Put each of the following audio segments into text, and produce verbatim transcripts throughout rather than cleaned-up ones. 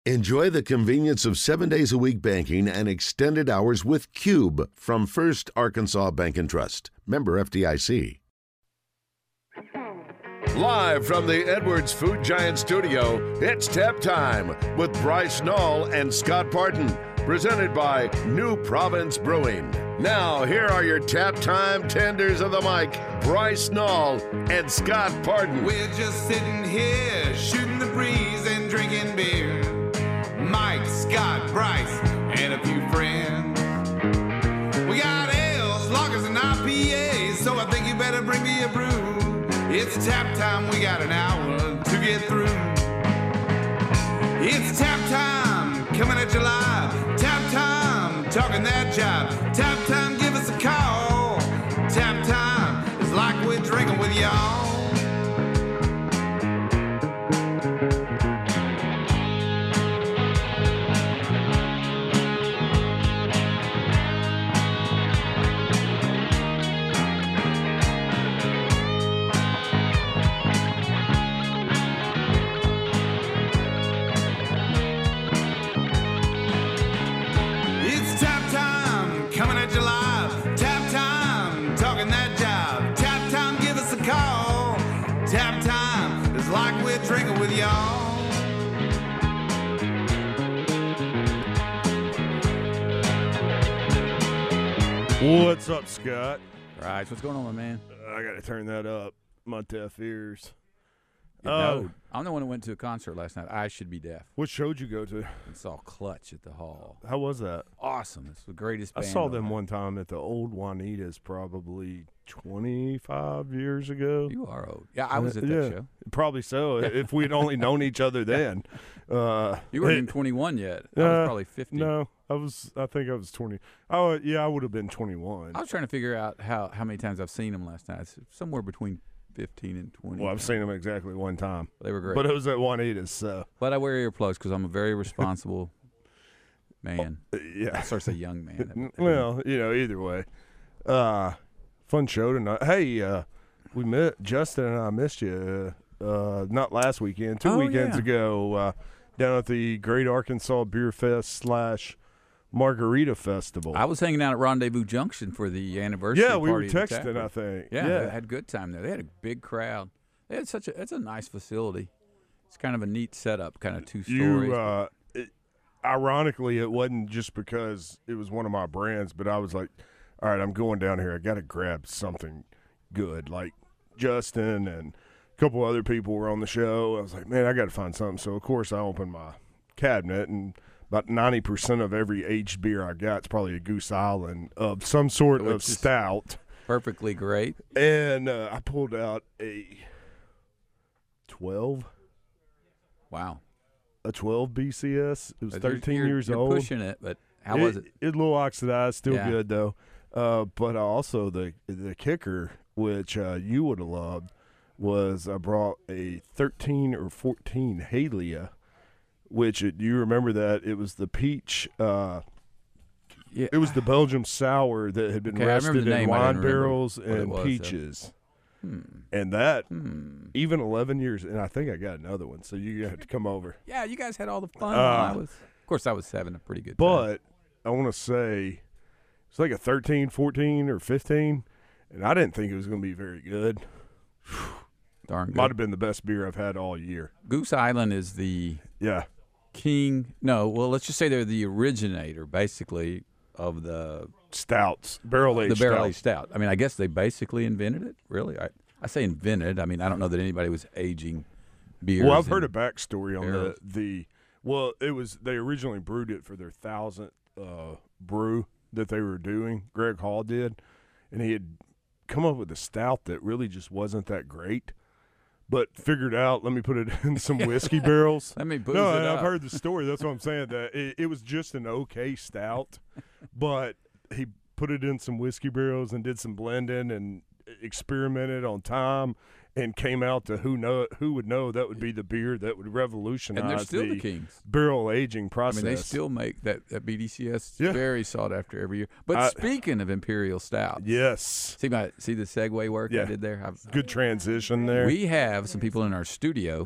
Enjoy the convenience of seven days a week banking and extended hours with Cube from First Arkansas Bank and Trust. Member F D I C. Live from the Edwards Food Giant Studio, it's Tap Time with Bryce Knoll and Scott Parton. Presented by New Province Brewing. Now, here are your Tap Time tenders of the mic, Bryce Knoll and Scott Parton. We're just sitting here, shooting the breeze and drinking beer. Mike, Scott, Bryce, and a few friends. We got ales, lagers, and I P As, so I think you better bring me a brew. It's Tap Time, we got an hour to get through. It's Tap Time, coming at you live. Tap Time, talking that jive. Tap Time, give us a call. Tap Time, it's like we're drinking with y'all. Drinking with y'all. What's up, Scott? Right, what's going on, my man? Uh, I got to turn that up. My deaf ears. Uh, no, I'm the one who went to a concert last night. I should be deaf. What show did you go to? And saw Clutch at the Hall. How was that? Awesome. It's the greatest band. I saw them on one time at the old Juanita's probably twenty-five years ago. You are old. Yeah, I was at that yeah, show. Probably so. If we'd only known each other then. Uh, you weren't even twenty-one yet. I uh, was probably fifty. No, I was. I think I was twenty. Oh, yeah, I would have been twenty-one. I was trying to figure out how, how many times I've seen them last night. It's somewhere between fifteen and twenty. Well, I've seen them exactly one time. They were great. But it was at Juanita's, so. But I wear earplugs because I'm a very responsible man. Uh, yeah. I started to say young man. That, that well, you know, either way. Uh, fun show tonight. Hey, uh, we met, Justin and I missed you, uh, uh, not last weekend, two oh, weekends yeah. ago, uh, down at the Great Arkansas Beer Fest slash Margarita Festival. I was hanging out at Rendezvous Junction for the anniversary. Yeah, we party were of the texting, Taproom. I think. Yeah, yeah, they had a good time there. They had a big crowd. They had such a it's a nice facility. It's kind of a neat setup, kind of two stories. You, uh, it, ironically, it wasn't just because it was one of my brands, but I was like, all right, I'm going down here. I got to grab something good. Like Justin and a couple other people were on the show. I was like, man, I got to find something. So, of course, I opened my cabinet, and about ninety percent of every aged beer I got is probably a Goose Island of some sort Which of stout. Perfectly great. And uh, I pulled out a twelve. Wow. A twelve B C S. It was But thirteen you're, years you're old. pushing it, but how was it? It a little oxidized, still Yeah. good though. Uh, but also the the kicker, which uh, you would have loved, was I brought a thirteen or fourteen Halia, which it, you remember that it was the peach. Uh, Yeah. it was the Belgium sour that had been Okay, I remember rested the in name. I wine didn't remember barrels what it and was, so- peaches. Hmm. And that, Hmm. even eleven years, and I think I got another one, so you have to come over. Yeah, you guys had all the fun. Uh, I was, of course, I was having a pretty good time. But I want to say it's like a thirteen, fourteen, or fifteen, and I didn't think it was going to be very good. Darn good. Might have been the best beer I've had all year. Goose Island is the Yeah. king. No, well, let's just say they're the originator, basically, of the Stouts, barrel-aged the barrel aged stout. stout. I mean, I guess they basically invented it. Really, I I say invented. I mean, I don't know that anybody was aging beers. Well, I've heard a in- backstory on the, barrels. the – well, it was – they originally brewed it for their thousandth uh, brew that they were doing. Greg Hall did, and he had come up with a stout that really just wasn't that great. But figured out, let me put it in some whiskey barrels. Let me booze No, it and up. I've heard the story. That's what I'm saying. That it, it was just an okay stout, but he put it in some whiskey barrels and did some blending and experimented on time and came out to who know who would know that would be the beer that would revolutionize and they're still the, the kings. barrel aging I process. mean, they still make that, that B D C S Yeah. very sought after every year. But I- speaking of imperial stouts, Yes. see my see the segue work Yeah. I did there. I've, Good transition there. We have some people in our studio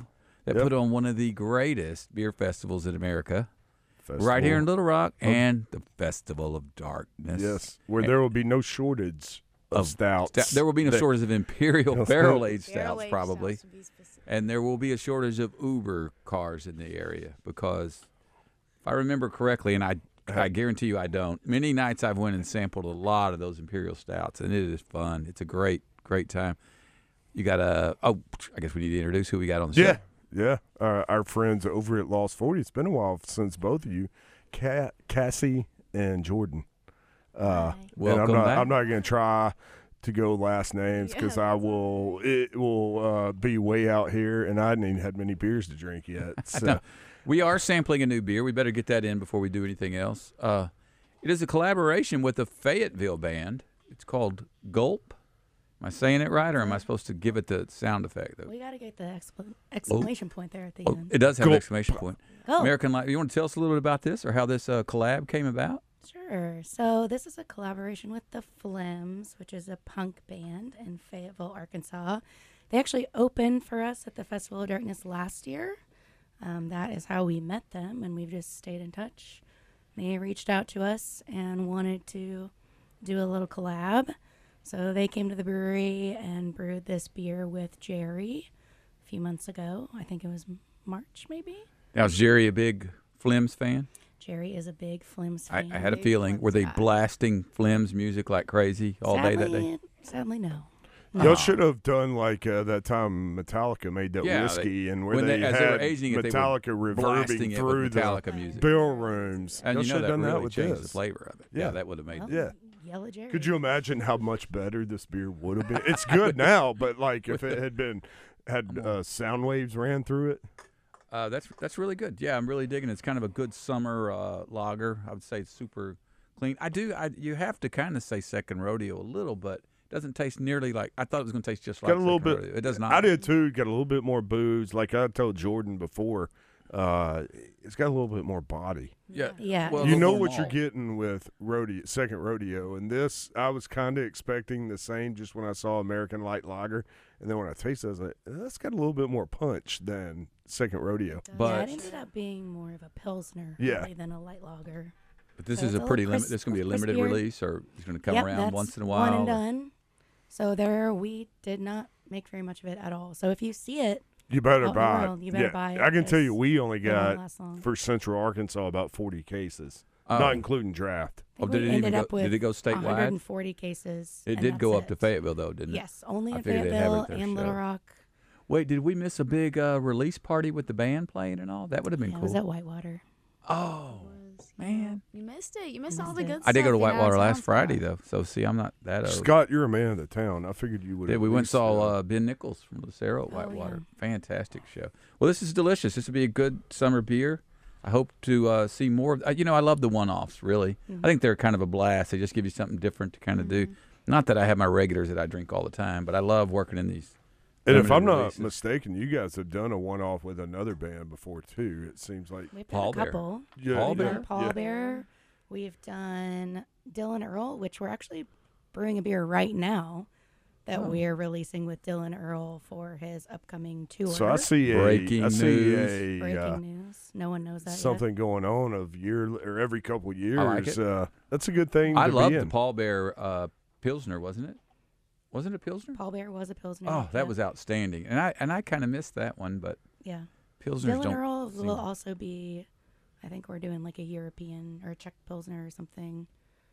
that Yep. put on one of the greatest beer festivals in America, Festival. right here in Little Rock, and the Festival of Darkness. Yes, where there will be no shortage of, Of stouts. Stout- There will be no that- shortage of Imperial Yes. barrel-aged stouts, Barrel-aged probably. stouts would be specific. And there will be a shortage of Uber cars in the area because if I remember correctly, and I I guarantee you I don't, many nights I've went and sampled a lot of those Imperial stouts, and it is fun. It's a great, great time. You got a, oh, I guess we need to introduce who we got on the Yeah, show. yeah. Uh, our friends over at Lost forty. It's been a while since both of you, Ca- Cassie and Jordan. Uh, Hi. and Welcome I'm not, back. I'm not going to try to go last names because Yeah, I that's will. It will uh, be way out here, and I hadn't even had many beers to drink yet. So. No, we are sampling a new beer. We better get that in before we do anything else. Uh, it is a collaboration with the Fayetteville band. It's called Gulp. Am I saying it right, or am I supposed to give it the sound effect? Though? We got to get the expl- exclamation point there at the Oh, end. it does have an Gulp. exclamation point. Go. American Light. You want to tell us a little bit about this or how this uh, collab came about? Sure. So this is a collaboration with the Flems, which is a punk band in Fayetteville, Arkansas. They actually opened for us at the Festival of Darkness last year. Um, that is how we met them, and we've just stayed in touch. They reached out to us and wanted to do a little collab. So they came to the brewery and brewed this beer with Jerry a few months ago. I think it was March, maybe. Now, is Jerry a big Flims fan? Jerry is a big Flims I, fan. I had a Big feeling. Flims Were they guy. blasting Flims music like crazy all day that day? Sadly- Sadly, no. Y'all should have done like uh, that time Metallica made that Yeah, whiskey, they- and where when they, they- as they had were aging it, they were Metallica blasting reverbing it through with the Metallica music. bill rooms. And Y'all you know should that have done really that with changed this. the flavor of it. Yeah, Yeah. that would have made Well, it. Yeah. Yellow Jerry. Could you imagine how much better this beer would have been? It's good now, but like if it had been had uh, sound waves ran through it. Uh, that's that's really good. Yeah, I'm really digging it. It's kind of a good summer uh, lager. I would say it's super clean. I do. I you have to kind of say Second Rodeo a little, but it doesn't taste nearly like I thought it was going to taste just like Got a little Second bit. Rodeo. It does not. I did too. Got a little bit more booze. Like I told Jordan before, uh, it's got a little bit more body. Yeah. Yeah. Well, a you little know more what you're malt. getting with rodeo, second rodeo, and this I was kind of expecting the same just when I saw American Light Lager, and then when I tasted it, I was like, that's got a little bit more punch than second rodeo. But- yeah, it ended up being more of a pilsner Yeah. really than a light lager. But this So is it's a a pretty little limit. crisp- This is going to be a limited crispier. release, or it's going to come Yep, around that's once in a while. One and or- done. So there, we did not make very much of it at all. So if you see it, You better Out in the buy world, it. you better yeah, buy it, I can tell you, because we only it won't got last long. for Central Arkansas about forty cases, Oh. not including draft. I Oh, think did we it even ended go? up with Did it go one statewide? hundred forty cases. It and did go that's up to it. Fayetteville, though, didn't it? Yes, only I in figured they'd have it Fayetteville at their and Little show. Rock. Wait, did we miss a big uh, release party with the band playing and all? That would have been Yeah, it cool. was at Whitewater. Oh, man. You missed it. You missed all missed the it. good stuff. I did go to You're out of Whitewater town last for. Friday, though. So, see, I'm not that old. Scott, you're a man of the town. I figured you would. Yeah, at we went and least, saw uh, uh, Ben Nichols from Lucero at Oh, Whitewater. yeah. Fantastic show. Well, this is delicious. This would be a good summer beer. I hope to uh, see more. Of, uh, you know, I love the one-offs, really. Mm-hmm. I think they're kind of a blast. They just give you something different to kind of do. Not that I have my regulars that I drink all the time, but I love working in these. And if limited I'm not releases. mistaken, you guys have done a one-off with another band before too. It seems like We've Paul done a Bear. couple. yeah, Paul We've Bear? done Paul yeah. Bear. We've done Dylan Earl, which we're actually brewing a beer right now that Oh. we're releasing with Dylan Earl for his upcoming tour. So I see a Breaking I see news. a Breaking uh, news. No one knows that yet. something going on of year or every couple of years. like it. Uh, that's a good thing. I to loved be the in. Paul Bear uh, Pilsner, wasn't it? Wasn't it Pilsner? Paul Bear was a Pilsner. Oh, that yeah. was outstanding. And I and I kind of missed that one, but Yeah. Pilsners Dylan don't. Earl seem- will also be, I think we're doing like a European or a Czech Pilsner or something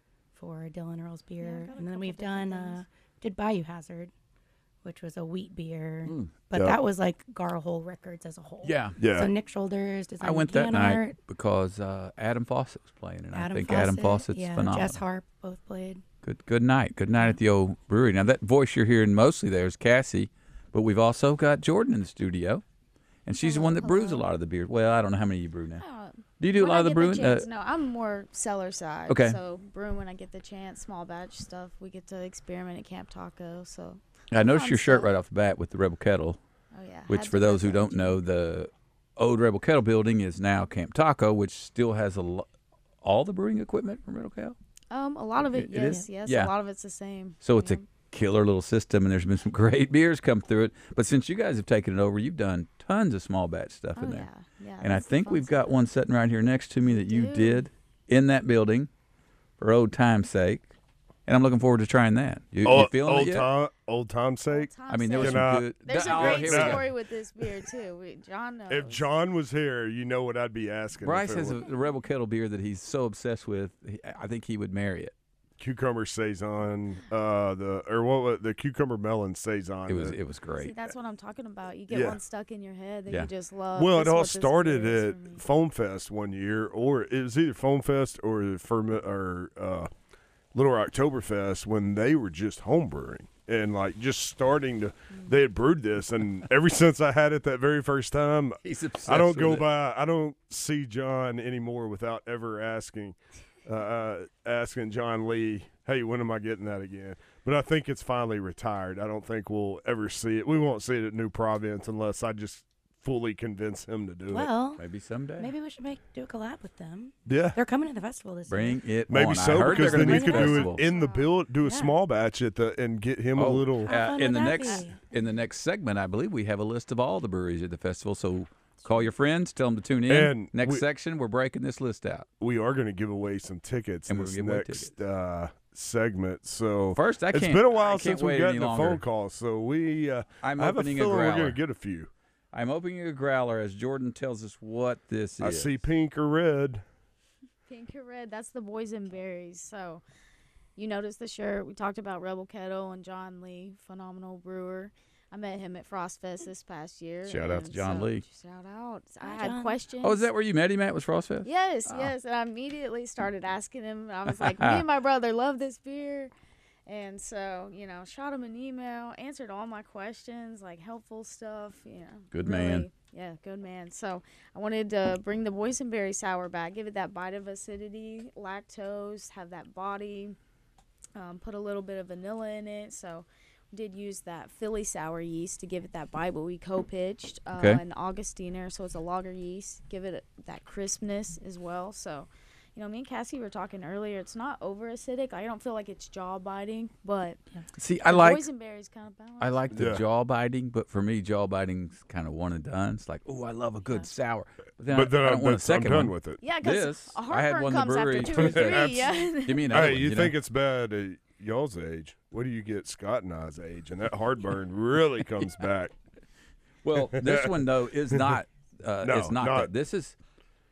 for Dylan Earl's beer. got a and then couple we've different done, uh, did Bayou Hazard, which was a wheat beer. Mm. But Yeah. that was like Garhole Records as a whole. Yeah. Yeah. So Nick Shoulders designed I went the that can night art. because uh, Adam Fawcett was playing, and Adam I think Fawcett, Adam Fawcett's yeah, phenomenal. Jess Harp both played. Good good night. Good night at the old brewery. Now, that voice you're hearing mostly there is Cassie, but we've also got Jordan in the studio, and she's the Hello, one that brews a hello. lot of the beer. Well, I don't know how many you brew now. Oh, Do you do a when lot I of the get brewing? chance, Uh, no, I'm more cellar side. Okay. So brewing when I get the chance, small batch stuff. We get to experiment at Camp Taco. So I noticed fun your shirt stuff. right off the bat with the Rebel Kettle, oh yeah. which had for to those who represent. don't know, the old Rebel Kettle building is now Camp Taco, which still has a lo- all the brewing equipment from Rebel Kettle. Um, a lot of it, It- it is? yes, yes. Yeah. A lot of it's the same. So it's yeah. a killer little system, and there's been some great beers come through it. But since you guys have taken it over, you've done tons of small batch stuff Oh in there. yeah, yeah. And I that's the think fun we've got stuff. one sitting right here next to me that you do. did in that building for old time's sake. And I'm looking forward to trying that. You, you Old, feeling old it yet? time, old time's sake. I mean, there was Can some I- good. There's Oh, a great here we go. story with this beer too. We, John knows. If John was here, you know what I'd be asking. if Bryce it has a, were a Rebel Kettle beer that he's so obsessed with. He, I think he would marry it. cucumber saison, uh, the or what was the cucumber melon saison. It was that- it was See, great. that's what I'm talking about. You get Yeah. one stuck in your head that Yeah. you just love. well, This it is all what this started beer is at for me. Foam Fest one year, or it was either Foam Fest or the Ferment or uh, Little Rock Oktoberfest when they were just home brewing and like just starting to. They had brewed this, and ever since I had it that very first time, He's obsessed I don't with go it. by. I don't see John anymore without ever asking, uh, uh, asking John Lee, "Hey, when am I getting that again?" But I think it's finally retired. I don't think we'll ever see it. We won't see it at New Providence unless I just fully convince him to do it. Well, Maybe someday. maybe we should make do a collab with them. Yeah, They're coming to the festival this year. Bring it maybe on. so I heard because they're then you gonna could be do festival. it in the build, do a Yeah. small batch at the and get him a Oh, little. How uh, fun in would the that next be? in the next segment, I believe we have a list of all the breweries at the festival. So call your friends, tell them to tune in. And next we- section, we're breaking this list out. We are going to give away some tickets And in we'll this give away next uh, segment. So First, I it's can't. been a I while can't since we wait got any the longer. phone call, so we. Uh, I'm I have a opening a feeling we're growler. going to get a few. I'm opening a growler as Jordan tells us what this I is. see pink or red. Pink or red, that's the boysenberries. So you notice the shirt. We talked about Rebel Kettle and John Lee, phenomenal brewer. I met him at Frost Fest this past year. Shout out to and John so- Lee. Shout out. I Hi, had John. questions. Oh, is that where you met him at? Was Frostfest? Yes, Oh. yes. And I immediately started asking him. And I was like, me and my brother love this beer. And so, you know, shot him an email, answered all my questions, like helpful stuff, you know. Good really- man. Yeah, good man. So I wanted to bring the boysenberry sour back, give it that bite of acidity, lactose, have that body, um, put a little bit of vanilla in it. So we did use that Philly sour yeast to give it that bite, but we co-pitched uh, Okay. an Augustiner, so it's a lager yeast, give it a, that crispness as well. So, you know, me and Cassie were talking earlier. It's not over acidic. I don't feel like it's jaw biting, but See, I the like boysenberry's kind of balanced. I like the Yeah. jaw biting, but for me, jaw biting's kind of one and done. It's like, oh, I love a good Yeah. sour, but then But then I, I I'm, don't want a that's- I'm second done one. with it. Yeah, because This, a I had heartburn one in the comes brewery after two or Tuesday. three. Yeah. Give me another Hey, one. you know? think it's bad at y'all's age? What do you get Scott and I's age? And that heartburn really comes back. Well, this one though is not. Uh, No, it's not, not- that. This is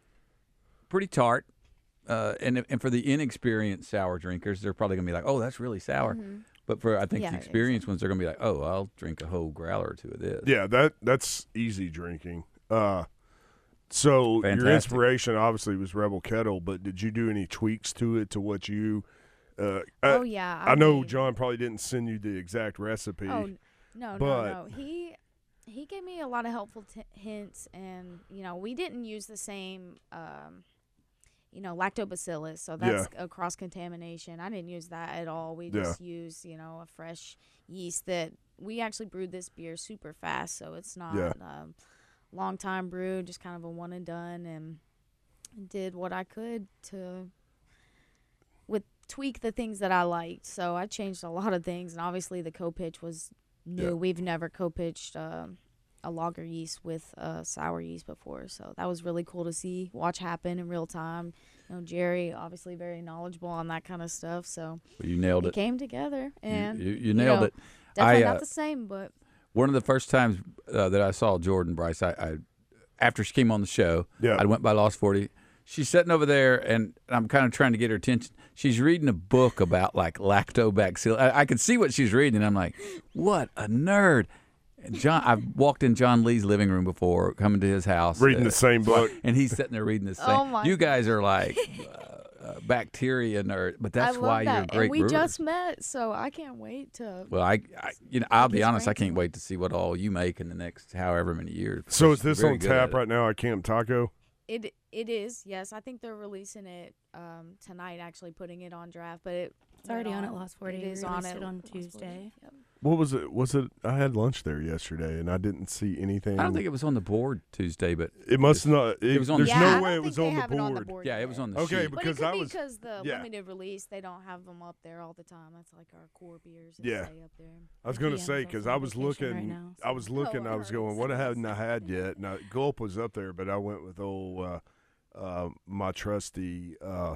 pretty tart, uh, and and for the inexperienced sour drinkers, they're probably gonna be like, "Oh, that's really sour." But for I think Yeah, the it is. experienced ones, they're gonna be like, "Oh, I'll drink a whole growler or two of this." Yeah, that that's easy drinking. Uh, so your Fantastic. inspiration obviously was Rebel Kettle, but did you do any tweaks to it to what you? Uh, Oh I, yeah. I know made- John probably didn't send you the exact recipe. Oh n- no, but- no, no. He he gave me a lot of helpful t- hints, and you know, we didn't use the same, um, you know, lactobacillus, so that's a cross contamination. I didn't use that at all. We Yeah. just used, you know, a fresh yeast that we actually brewed this beer super fast, so it's not Yeah. um, long time brewed, just kind of a one and done, and did what I could to with tweak the things that I liked. So I changed a lot of things, and obviously the co-pitch was new. Yeah. We've never co-pitched um, a lager yeast with a sour yeast before, so that was really cool to see, watch happen in real time. You know, Jerry obviously very knowledgeable on that kind of stuff, so Well, you nailed it it. came together, You, and you, you nailed know, it. definitely I, uh, not the same, but One of the first times uh, that I saw Jordan Bryce, I, I after she came on the show, Yeah. I went by Lost forty. She's sitting over there, and I'm kind of trying to get her attention. She's reading a book about like lactobacillus. I, I could see what she's reading. And I'm like, what a nerd! And John, I've walked in John Lee's living room before, coming to his house, Reading uh, the same book. and he's sitting there reading the same. Oh, my you guys are like uh, uh, bacteria nerd, but that's I love why that. you're a great and we brewer. just met, so I can't wait to. Well, I, I you know, I'll Pick be his honest. I brain can't wait to see what all you make in the next however many years. So because is this you're very on good at tap it. right now at Camp Taco? It it is, yes. I think they're releasing it um, tonight. Actually, putting it on draft, but it It's already went on at Lost forty. It We is on released at it on Lost forty. Tuesday. Yep. What was it? Was it? I had lunch there yesterday, and I didn't see anything. I don't think it was on the board Tuesday, but it must not. It, it was on There's the- Yeah, no I don't way it think was they on the, have it on the board. board yeah, yet. it was on the Okay, sheet. But because it could I be was. because the yeah. limited release, they don't have them up there all the time. That's like our core beers that Yeah. stay up there. I was The going to G M say is because also I on was vacation looking. right now, I was so- looking. Oh, I was I going. heard. What hadn't I had yet? Now Gulp was up there, but I went with old uh, uh, my trusty uh,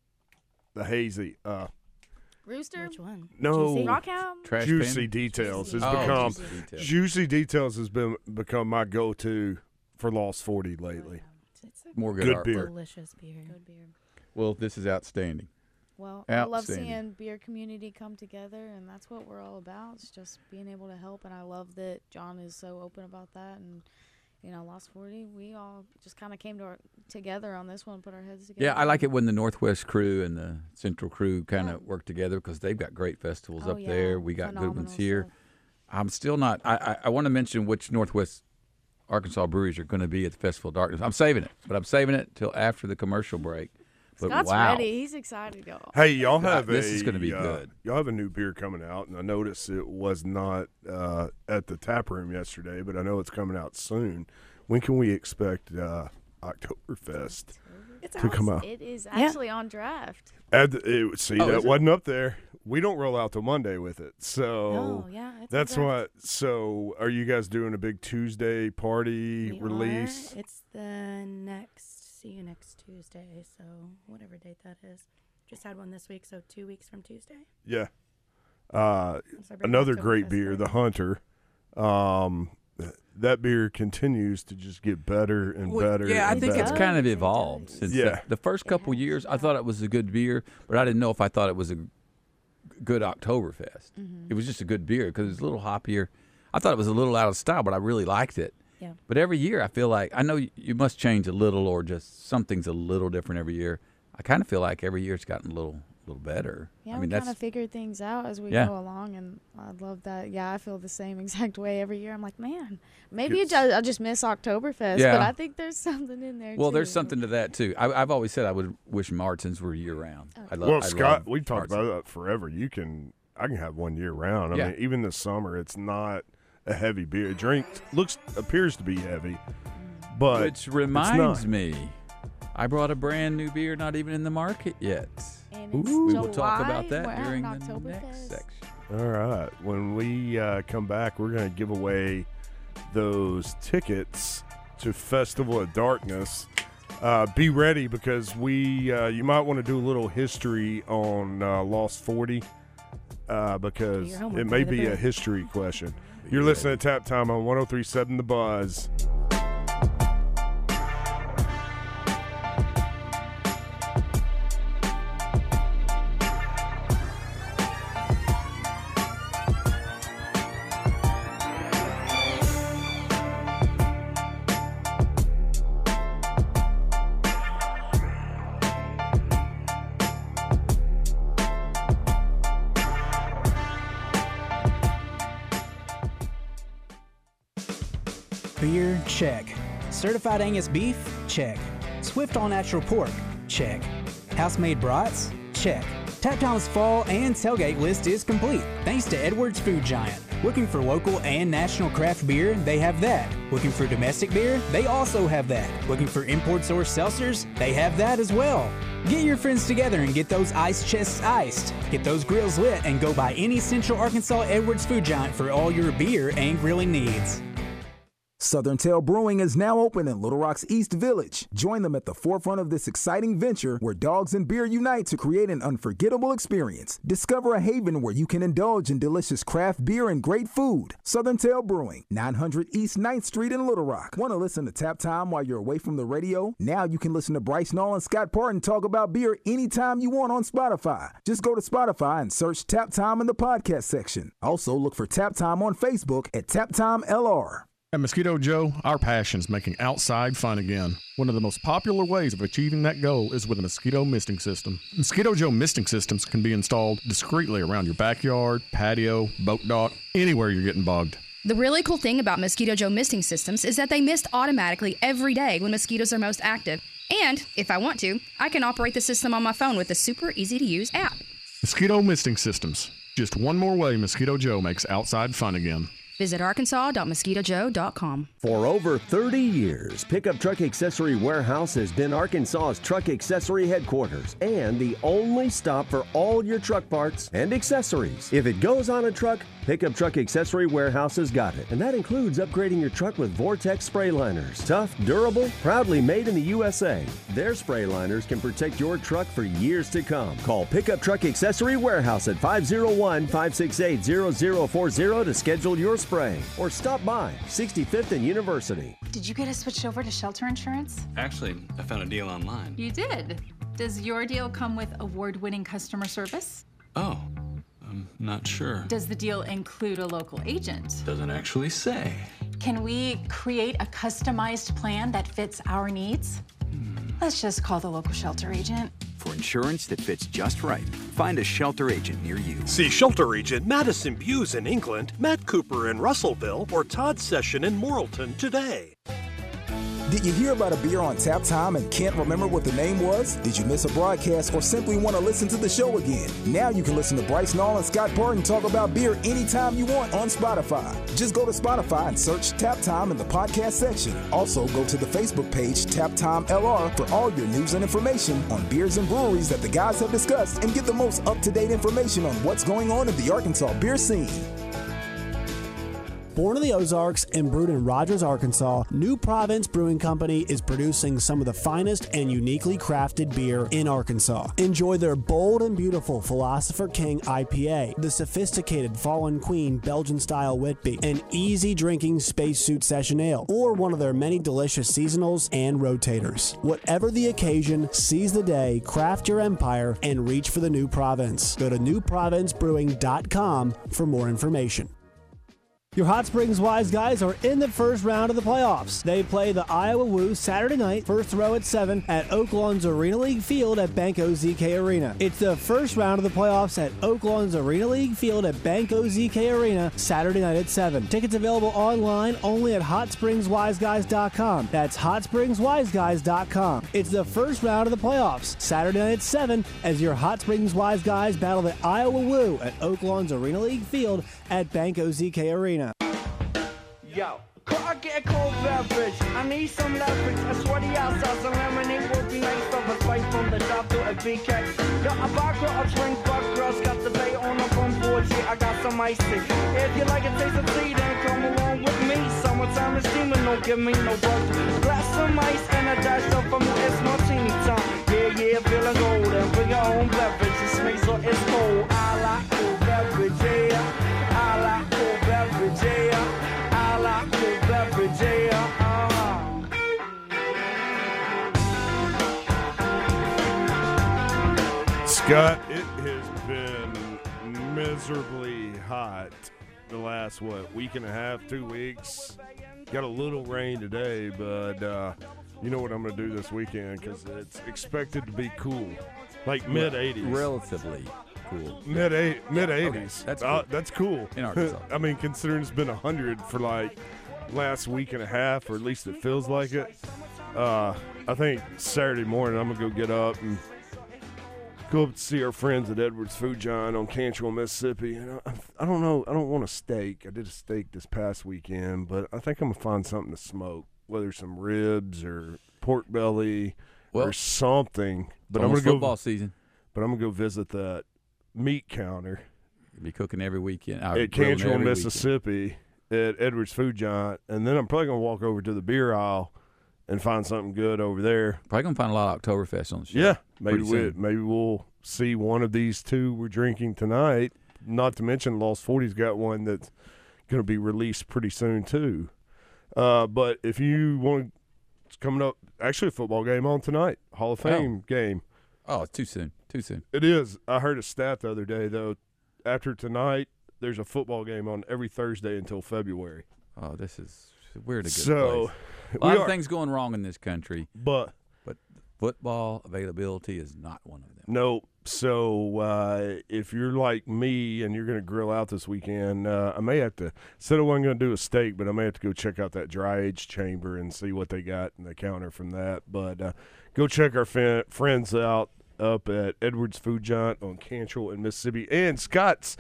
the hazy. Uh, Rooster, Which one? No. Juicy? Rockhound. Trash Juicy Panda? Details has Oh, become Juicy Details. Juicy Details has been become my go-to for Lost forty lately. It's a More good, Good artwork. beer. delicious beer. Good beer. Well, this is outstanding. Well, I love Outstanding. seeing beer community come together, and that's what we're all about. It's just being able to help, and I love that John is so open about that. And you know, Lost forty, we all just kind of came to our, together on this one, put our heads together. Yeah, I like it when the Northwest crew and the Central crew kind of Yeah. work together because they've got great festivals Oh, up yeah. there. We got good Phenomenal ones here. stuff. I'm still not. I, I, I want to mention which Northwest Arkansas breweries are going to be at the Festival of Darkness. I'm saving it, but I'm saving it till after the commercial break. But Scott's wow, ready. He's excited, y'all. Hey, y'all have This a, is gonna be uh, good. Y'all have a new beer coming out, and I noticed it was not uh, at the tap room yesterday, but I know it's coming out soon. When can we expect uh, Oktoberfest It's to come out? It is actually on draft. Add the, it, see, Oh, that is it? wasn't up there. We don't roll out till Monday with it, so Oh, yeah. It's on that's draft. what. So, are you guys doing a big Tuesday party We release? are. It's the next, see you next Tuesday. So, whatever date that is. Just had one this week, so two weeks from Tuesday. Yeah. Uh, That's our big another Oktoberfest great beer, day. the Hunter. Um, that beer continues to just get better and Well, better. yeah, I and think it's better. kind of It evolved does. since Yeah. the, the first couple years. I thought it was a good beer, but I didn't know if I thought it was a g- good Oktoberfest. Mm-hmm. It was just a good beer because it's a little hoppier. I thought it was a little out of style, but I really liked it. Yeah. But every year, I feel like I know you, you must change a little, or just something's a little different every year. I kind of feel like every year it's gotten a little, little better. Yeah, I mean, we that's kind of figured things out as we Yeah. go along, and I love that. Yeah, I feel the same exact way every year. I'm like, man, maybe It's- it ju- I just miss Oktoberfest, Yeah. but I think there's something in there. well, too. there's something to that too. I, I've always said I would wish Martins were year round. I love. Well, I Scott, love we've talked Martins. about that forever. You can, I can have one year round. I Yeah. mean, even this summer, it's not a heavy beer. It drinks looks appears to be heavy, but Which it's reminds not. me, I brought a brand new beer, not even in the market yet. And it's Ooh. We will talk July, about that we're during having the Oktoberfest. next section. All right. When we uh, come back, we're going to give away those tickets to Festival of Darkness. Uh, be ready because we uh, you might want to do a little history on uh, Lost forty uh, because your homework it may for the be a beer. history question. You're listening to Tap Time on one oh three point seven The Buzz. Beer, check. Certified Angus beef? Check. Swift All Natural Pork? Check. House-made brats? Check. Tap Time's fall and tailgate list is complete, thanks to Edwards Food Giant. Looking for local and national craft beer? They have that. Looking for domestic beer? They also have that. Looking for imports or seltzers? They have that as well. Get your friends together and get those ice chests iced. Get those grills lit and go by any Central Arkansas Edwards Food Giant for all your beer and grilling needs. Southern Tail Brewing is now open in Little Rock's East Village. Join them at the forefront of this exciting venture where dogs and beer unite to create an unforgettable experience. Discover a haven where you can indulge in delicious craft beer and great food. Southern Tail Brewing, nine hundred East ninth Street in Little Rock. Want to listen to Tap Time while you're away from the radio? Now you can listen to Bryce Knoll and Scott Parton talk about beer anytime you want on Spotify. Just go to Spotify and search Tap Time in the podcast section. Also look for Tap Time on Facebook at Tap Time L R. At Mosquito Joe, our passion is making outside fun again. One of the most popular ways of achieving that goal is with a mosquito misting system. Mosquito Joe misting systems can be installed discreetly around your backyard, patio, boat dock, anywhere you're getting bugged. The really cool thing about Mosquito Joe misting systems is that they mist automatically every day when mosquitoes are most active. And, if I want to, I can operate the system on my phone with a super easy-to-use app. Mosquito misting systems. Just one more way Mosquito Joe makes outside fun again. Visit arkansas dot mosquito joe dot com. For over thirty years, Pickup Truck Accessory Warehouse has been Arkansas's truck accessory headquarters and the only stop for all your truck parts and accessories. If it goes on a truck, Pickup Truck Accessory Warehouse has got it. And that includes upgrading your truck with Vortex spray liners. Tough, durable, proudly made in the U S A. Their spray liners can protect your truck for years to come. Call Pickup Truck Accessory Warehouse at five oh one, five six eight, zero zero four zero to schedule your spray. Or stop by sixty-fifth and University. Did you get us switched over to shelter insurance? Actually, I found a deal online. You did? Does your deal come with award-winning customer service? Oh, I'm not sure. Does the deal include a local agent? Doesn't actually say. Can we create a customized plan that fits our needs? Hmm. Let's just call the local shelter agent. For insurance that fits just right, find a shelter agent near you. See shelter agent Madison Buse in England, Matt Cooper in Russellville, or Todd Session in Morrilton today. Did you hear about a beer on Tap Time and can't remember what the name was? Did you miss a broadcast or simply want to listen to the show again? Now you can listen to Bryce Nall and Scott Barton talk about beer anytime you want on Spotify. Just go to Spotify and search Tap Time in the podcast section. Also, go to the Facebook page Tap Time L R for all your news and information on beers and breweries that the guys have discussed, and get the most up-to-date information on what's going on in the Arkansas beer scene. Born in the Ozarks and brewed in Rogers, Arkansas, New Province Brewing Company is producing some of the finest and uniquely crafted beer in Arkansas. Enjoy their bold and beautiful Philosopher King I P A, the sophisticated Fallen Queen Belgian-style Whitby, an easy-drinking Spacesuit Session Ale, or one of their many delicious seasonals and rotators. Whatever the occasion, seize the day, craft your empire, and reach for the New Province. Go to new province brewing dot com for more information. Your Hot Springs Wise Guys are in the first round of the playoffs. They play the Iowa Woo Saturday night, first throw at seven at Oaklawn's Arena League Field at Banco Z K Arena. It's the first round of the playoffs at Oaklawn's Arena League Field at Banco Z K Arena, Saturday night at seven. Tickets available online only at hot springs wise guys dot com. That's hot springs wise guys dot com. It's the first round of the playoffs, Saturday night at seven, as your Hot Springs Wise Guys battle the Iowa Woo at Oaklawn's Arena League Field at Banco Z K Arena. Yo, could I get a cold beverage? I need some leverage. I swear the outside some lemonade would be nice. Of a spice from the top to a B K. Got a vodka, a drink, but girls got the bay on up on board. Yeah, I got some ice tea. If you like a taste of tea, then come along with me. Summertime is steaming, don't give me no buzz. Glass some ice and a dash of from it's martini time. Yeah, yeah, feeling golden. Bring your own beverage. It smells or it's cold. I like cold beverage, yeah. I like cold beverage, yeah. I like cold beverage, yeah. Uh-huh. Scott, it has been miserably hot the last, what, week and a half, two weeks. Got a little rain today, but uh, you know what I'm going to do this weekend because it's expected to be cool, like mid eighties. Relatively cool. Mid eight, mid eighties. Okay, that's uh, cool. that's cool. In Arkansas. I mean, considering it's been a hundred for like last week and a half, or at least it feels like it. Uh, I think Saturday morning I'm gonna go get up and go up to see our friends at Edwards Food Giant on Cantrell, Mississippi. And I, I don't know. I don't want a steak. I did a steak this past weekend, but I think I'm gonna find something to smoke, whether some ribs or pork belly well, or something. But I'm gonna go football season. But I'm gonna go visit that meat counter. You'll be cooking every weekend. Uh, At Cantrell, Mississippi, weekend. At Edwards Food Giant, and then I'm probably gonna walk over to the beer aisle and find something good over there. Probably gonna find a lot of Oktoberfest on the show. Yeah, maybe we maybe we'll see one of these two we're drinking tonight. Not to mention, Lost forty's got one that's gonna be released pretty soon too. Uh, but if you want, it's coming up. Actually, a football game on tonight. Hall of Fame oh. game. Oh, it's too soon. Too soon. It is. I heard a stat the other day though. After tonight, there's a football game on every Thursday until February. Oh, this is we're at a good so, place. A lot of are, things going wrong in this country, but but football availability is not one of them. No. So uh, if you're like me and you're going to grill out this weekend, uh, I may have to. Said I wasn't going to do a steak, but I may have to go check out that dry age chamber and see what they got in the counter from that. But uh, go check our f- friends out up at Edwards Food Giant on Cantrell in Mississippi. And Scott's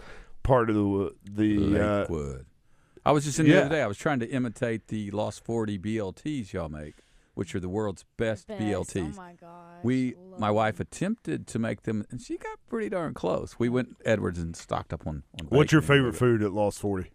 part of the the uh, Lakewood. I was just in yeah. the other day. I was trying to imitate the Lost forty B L Ts y'all make, which are the world's best, Best. B L Ts. Oh my gosh. We, Love my wife attempted to make them, and she got pretty darn close. We went Edwards and stocked up on. on What's your bacon and favorite food at Lost forty?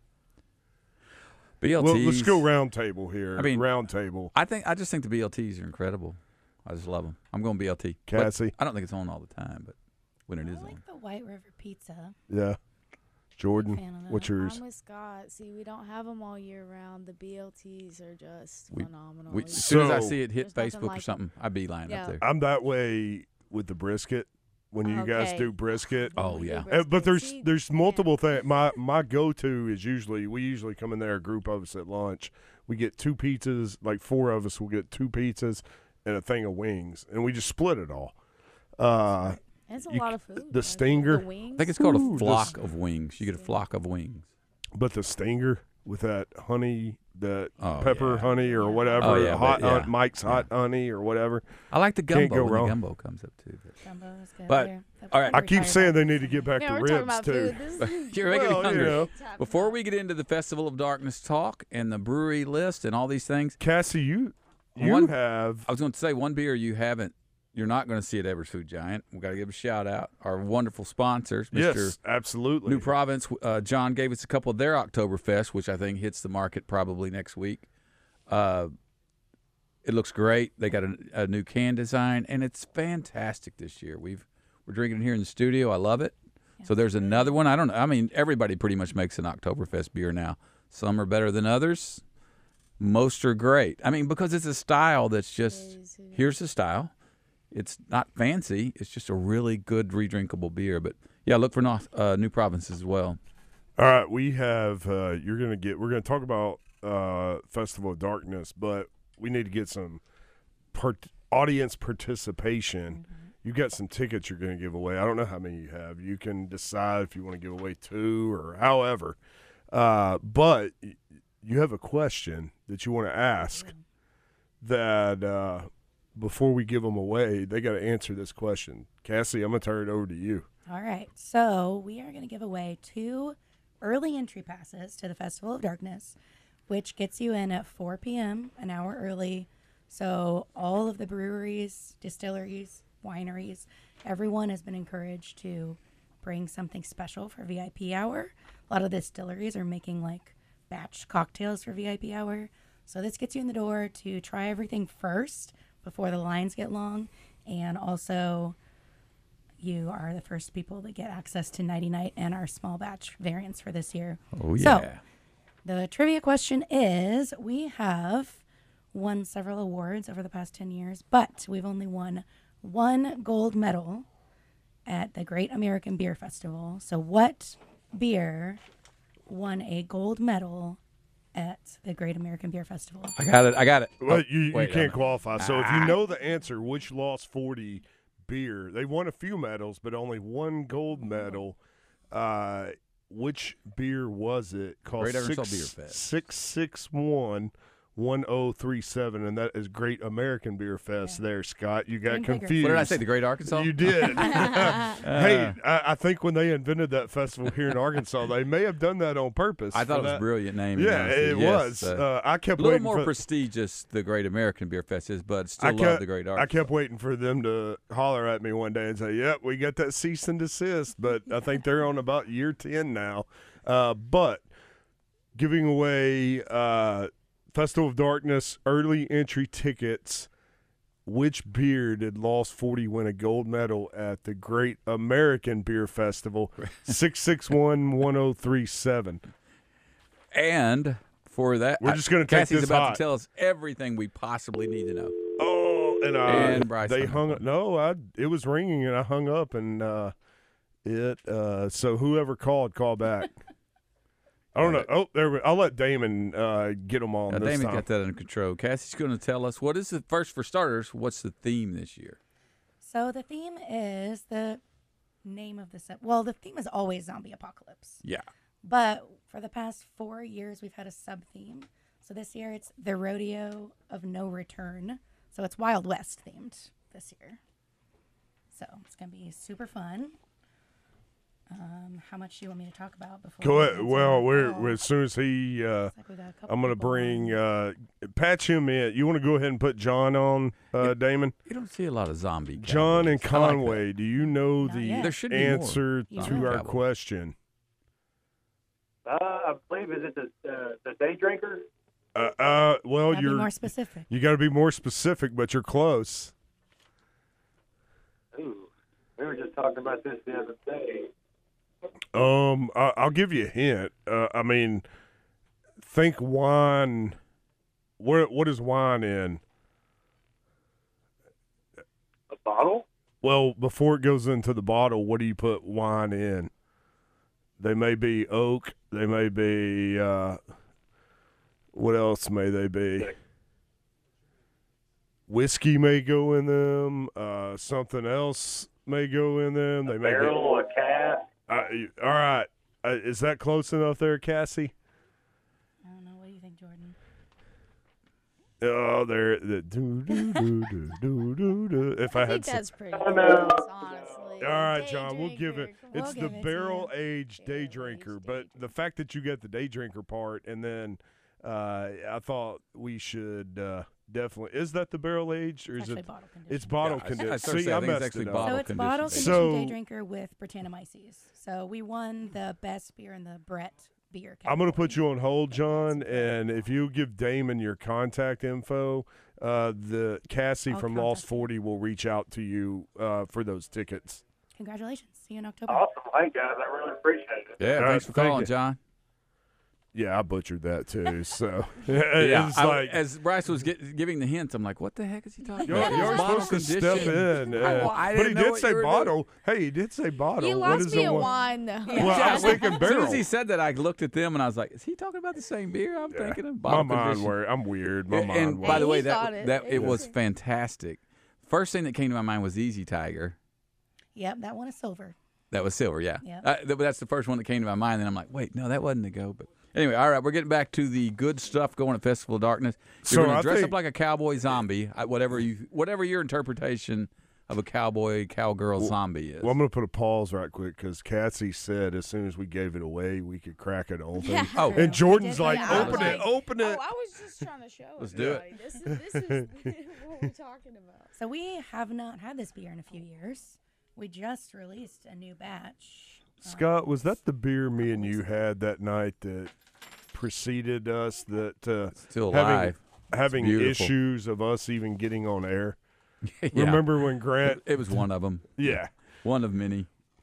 B L Ts. Well, let's go round table here. I mean, round table. I think I just think the B L Ts are incredible. I just love them. I'm going B L T. But Cassie? I don't think it's on all the time, but when it is I like on. the White River Pizza. Yeah. Jordan, Fan of that. what's yours? I'm with Scott. See, we don't have them all year round. The B L Ts are just We- phenomenal. We, You- as soon as I So- see it hit There's nothing Facebook or like 'em. something, I beeline Yeah. up there. I'm that way with the brisket. When you guys Okay. do brisket, Oh, yeah. Uh, but there's See, there's multiple things. My my go to is usually we usually come in there, a group of us at lunch. We get two pizzas, like four of us will get two pizzas and a thing of wings, and we just split it all. Uh, It's a you- lot of food. the like, stinger. The wings. I think it's called Ooh, a this- flock of wings. You get a flock of wings. But the stinger with that honey, that Oh, pepper yeah. honey or whatever, Oh, yeah, hot but- yeah. hun- Mike's hot honey or whatever. I like the Can't gumbo go when wrong. the gumbo comes up too. But, Gumbo is good. But, There. That's all right. what I we keep retired saying on. they need to get back Yeah, to we're talking ribs about too. food. This is- You're making Well, me you hungry. know. Before we get into the Festival of Darkness talk and the brewery list and all these things, Cassie, you you One- have I was going to say one beer you haven't, you're not going to see at Edwards Food Giant. We got to give a shout out our wonderful sponsors, Mister yes, absolutely. New Province. Uh, John gave us a couple of their Oktoberfest, which I think hits the market probably next week. Uh, it looks great. They got a, a new can design, and it's fantastic this year. We've we're drinking it here in the studio. I love it. So there's another one. I don't know. I mean, everybody pretty much makes an Oktoberfest beer now. Some are better than others. Most are great. I mean, because it's a style that's just here's the style. It's not fancy. It's just a really good redrinkable beer. But yeah, look for North, uh, New Province as well. All right, we have. Uh, you're gonna get. We're gonna talk about uh, Festival of Darkness, but we need to get some part, audience participation. Mm-hmm. You got some tickets you're gonna give away. I don't know how many you have. You can decide if you want to give away two or however. Uh, but y- you have a question that you want to ask. That uh, before we give them away, they got to answer this question. Cassie, I'm gonna turn it over to you. All right. So we are going to give away two early entry passes to the Festival of Darkness, which gets you in at four p.m., an hour early. So all of the breweries, distilleries, wineries, everyone has been encouraged to bring something special for V I P hour. A lot of the distilleries are making like batch cocktails for V I P hour. So this gets you in the door to try everything first before the lines get long. And also, you are the first people to get access to Nighty Night and our small batch variants for this year. Oh, So, yeah. the trivia question is, we have won several awards over the past ten years, but we've only won one gold medal at the Great American Beer Festival. So what beer won a gold medal at the Great American Beer Festival? I got it. I got it. Well, Oh, you, wait, you can't I'm- qualify. So if you Ah. know the answer, which Lost forty beer, they won a few medals, but only one gold medal. Uh, which beer was it? Called Great Arkansas six, Beer Fest. six six one one oh three seven, and that is Great American Beer Fest. There, Scott, you got Green Bigger. confused. What did I say? The Great Arkansas? You did. Hey, I, I think when they invented that festival here in Arkansas, they may have done that on purpose. I thought for it was a that. brilliant name. Yeah, it was. Uh, I kept a little waiting more for- prestigious. The Great American Beer Fest is, but still I love kept, the Great I Arkansas. kept waiting for them to holler at me one day and say, "Yep, we got that cease and desist." But I think they're on about year ten now. Uh, but giving away uh, Festival of Darkness early entry tickets. Which beer did Lost forty win a gold medal at the Great American Beer Festival? six six one one oh three seven. And for that, We're just gonna take Cassie's this about hot. to tell us everything we possibly need to know. Oh, and, uh, And Bryce they hung hung up up. No, I it was ringing and I hung up and uh, it. Uh, so whoever called, call back. I don't know. Oh, there. we- I'll let Damon uh, get them on Now, this Damon time. got that under control. Cassie's going to tell us what is the first for starters. What's the theme this year? So the theme is the name of the set. Well, the theme is always zombie apocalypse. Yeah. But for the past four years, we've had a sub theme. So this year, it's the Rodeo of No Return. So it's Wild West themed this year. So it's going to be super fun. Um, how much do you want me to talk about before? Go we ahead. get into Well, it? we're, Oh. we're- as soon as he, uh, like we got a couple I'm going to people bring, uh, patch him in. You want to go ahead and put John on, uh, Damon? You don't see a lot of zombie. John and cowboys. I like that. Conway, do you know Not the yet. There should be more answer You to know. our Cowboys. question? Uh, I believe is it the uh, the day drinker? Uh, uh well, Gotta be you're more specific. You got to be more specific, but you're close. Ooh, we were just talking about this the other day. Um, I, I'll give you a hint. Uh, I mean, think wine. What what is wine in? A bottle? Well, before it goes into the bottle, what do you put wine in? They may be oak. They may be. Uh, what else may they be? Whiskey may go in them. Uh, something else may go in them. They A may barrel, a cask. Be, uh, all right. Uh, is that close enough there, Cassie? I don't know. What do you think, Jordan? Oh, there. The, do, do, do, do, do, do, do. If I, I had think some- that's pretty Oh, close, no. honestly. All right, Day John, we'll give it. drinker, come We'll It's give the it to you. barrel aged day Barrel-aged drinker, day but drinker. the fact that you got the day drinker part, and then uh, I thought we should uh, definitely. Is that the barrel aged, or is Actually, it? bottle condition. It's bottle Yeah, I- I conditioned. started to See, say, I I think it's messed actually it up. bottle So it's conditioned. bottle conditioned So- day drinker with Britannomyces. So we won the best beer in the Brett beer category. I'm going to put you on hold, John, and if you give Damon your contact info, uh, the Cassie I'll from contact Lost you. forty will reach out to you uh, for those tickets. Congratulations. See you in October. Awesome. Thank you guys. I really appreciate it. Yeah, All right, thanks for thank calling, you. John. Yeah, I butchered that too. So Yeah, it's I- like as Bryce was get, giving the hints, I'm like, what the heck is he talking You're, about? you're It's bottle supposed to step conditioned. in. I- uh, well, I but he didn't know did what say you were doing. bottle. Hey, he did say bottle. You What lost is me a at wa- wine, though. Well, I was thinking As soon barrel. as he said that, I looked at them and I was like, is he talking about the same beer? I'm thinking of My bottle mind, conditioned. where I'm weird. My And, mind. and where- by the Hey, way, he that thought it. that It it was- was fantastic. First thing that came to my mind was Easy Tiger. Yep, that one is silver. That was silver, yeah. Yep. Uh, th- but that's the first one that came to my mind. And I'm like, wait, no, that wasn't the go. But anyway, all right, we're getting back to the good stuff going at Festival of Darkness. So You're going I to dress think- up like a cowboy zombie, uh, whatever you, whatever your interpretation of a cowboy cowgirl zombie is. Well, I'm going to put a pause right quick because Cassie said as soon as we gave it away, we could crack it open. Yeah. Oh. And Jordan's Yeah, like, I was open it, like, open it. Oh, I was just trying to show Let's do it. everybody. This is, this is what we're talking about. So we have not had this beer in a few years. We just released a new batch. um, Scott, was that the beer me and you had that night that preceded us? That uh, Still having, alive. having beautiful. issues of us even getting on air. Yeah. Remember when Grant? It, it was one of them. Yeah. One of many.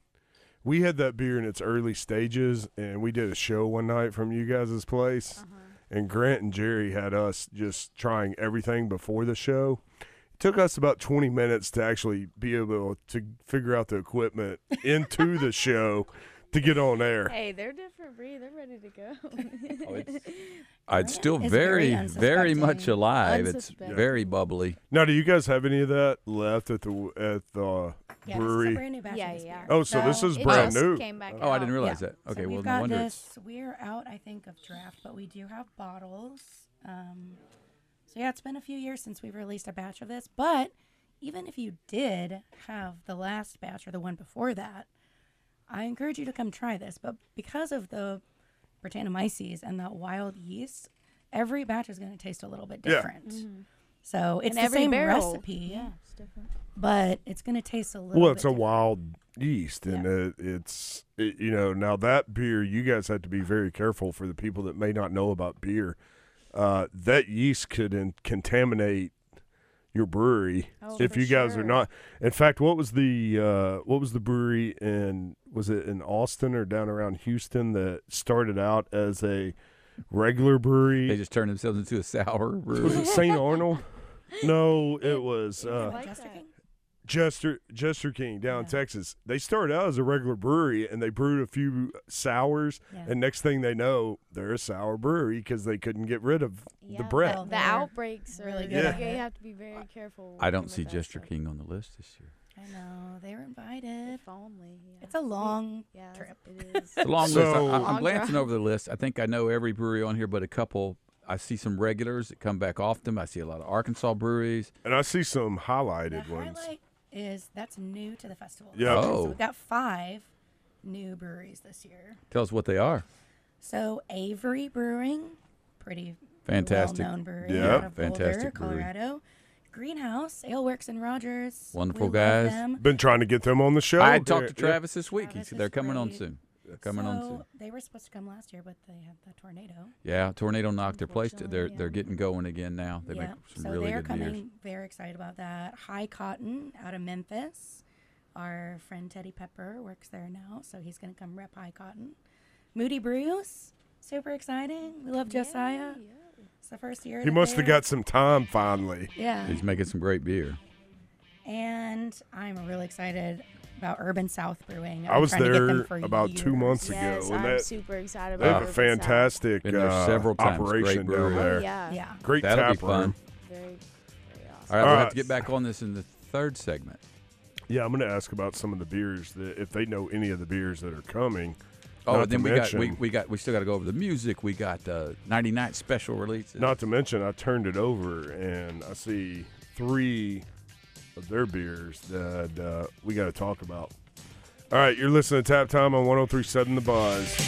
We had that beer in its early stages, and we did a show one night from you guys' place. And Grant and Jerry had us just trying everything before the show. It took us about twenty minutes to actually be able to figure out the equipment into the show to get on air. Hey, they're different breed. They're ready to go. Oh, it's, uh, it's still It's very, very very much unsuspecting. alive. It's Unsuspecting. very bubbly. Now, do you guys have any of that left at the at the Yeah, brewery? this is a brand new batch Yeah, of this yeah. beer. Oh, so this is It brand just new. came back Oh, I out. didn't realize Yeah. that. Okay, so well, we've no got wonder this. We're out, I think, of draft, but we do have bottles. Um, so yeah, it's been a few years since we've released a batch of this. But even if you did have the last batch or the one before that, I encourage you to come try this. But because of the Britannomyces and the wild yeast, every batch is going to taste a little bit Yeah. different. So it's And the every same barrel. recipe, Yeah, it's different. but it's going to taste a little. Well, bit it's a different. wild yeast, and it, it's it, you know now that beer you guys have to be very careful for the people that may not know about beer. Uh, that yeast could in, contaminate your brewery Oh, if for you guys sure. are not. In fact, what was the uh, what was the brewery in was it in Austin or down around Houston that started out as a regular brewery? They just turned themselves into a sour brewery. Was it Saint Arnold? No, it was. Uh, like Jester that. King? Jester Jester King down in Yeah. Texas. They started out as a regular brewery and they brewed a few sours, Yeah. and next thing they know, they're a sour brewery because they couldn't get rid of Yeah, the Brett. The, the They're outbreaks are really really good good. at You it. have to be very careful. I don't working see with that Jester stuff. King on the list this year. I know they were invited. If only. Yeah. It's a long yeah, trip. It is. It's a long So- list. I, I'm Long glancing drive. over the list. I think I know every brewery on here, but a couple. I see some regulars that come back often. I see a lot of Arkansas breweries. And I see some The highlighted ones. highlight is that's new to the festival. Yeah. So Oh. we've got five new breweries this year. Tell us what they are. So Avery Brewing, pretty fantastic, well-known brewery yeah, out of fantastic Boulder, brewery. Colorado. Greenhouse, Aleworks and Rogers. Wonderful We guys. love them. Been trying to get them on the show. I talked to They're- Travis this week. Travis He said they're is coming on great. soon. They're coming so on soon. They were supposed to come last year, but they had the tornado. Yeah, tornado knocked their place. They're they're getting going again now. They yeah. make some so really they're good coming. beers. Very excited about that. High Cotton out of Memphis. Our friend Teddy Pepper works there now, so he's going to come rep High Cotton. Moody Brews, super exciting. We love Josiah. It's the first year. He that must have they're- got some time finally. Yeah. He's making some great beer. And I'm really excited about Urban South Brewing. I I've was been trying to get them there for about years. two months Yes, ago. and I'm that, super excited They about have a Urban South. fantastic Been there uh, several times. operation Great down brewery. there. Oh, yeah. Yeah. Great That'll tap be fun. room. Very, very awesome. All right, we'll Uh, have to get back on this in the third segment. Yeah, I'm going to ask about some of the beers that if they know any of the beers that are coming. Oh, Not and then to we mention, got we, we got we still got to go over the music. We got uh, ninety-nine special releases. Not to mention, I turned it over and I see three of their beers that uh, we got to talk about. All right, you're listening to Tap Time on one oh three point seven The Buzz.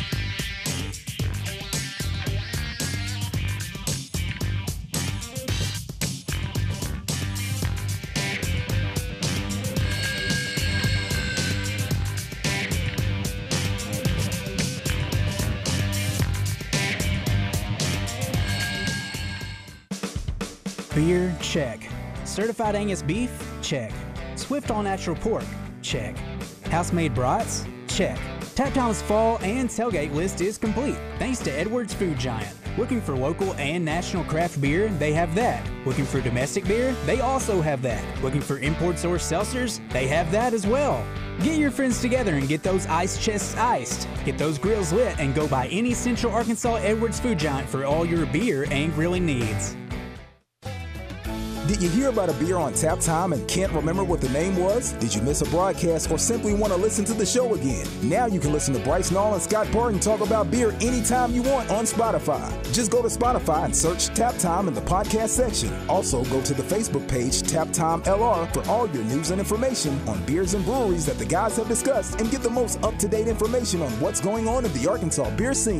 Beer, check. Certified Angus beef? Check. Swift All Natural pork? Check. House-made brats? Check. Tap Time's fall and tailgate list is complete, thanks to Edwards Food Giant. Looking for local and national craft beer? They have that. Looking for domestic beer? They also have that. Looking for import source seltzers? They have that as well. Get your friends together and get those ice chests iced. Get those grills lit and go by any Central Arkansas Edwards Food Giant for all your beer and grilling needs. Did you hear about a beer on Tap Time and can't remember what the name was? Did you miss a broadcast or simply want to listen to the show again? Now you can listen to Bryce Nall and Scott Barton talk about beer anytime you want on Spotify. Just go to Spotify and search Tap Time in the podcast section. Also, go to the Facebook page Tap Time L R for all your news and information on beers and breweries that the guys have discussed and get the most up-to-date information on what's going on in the Arkansas beer scene.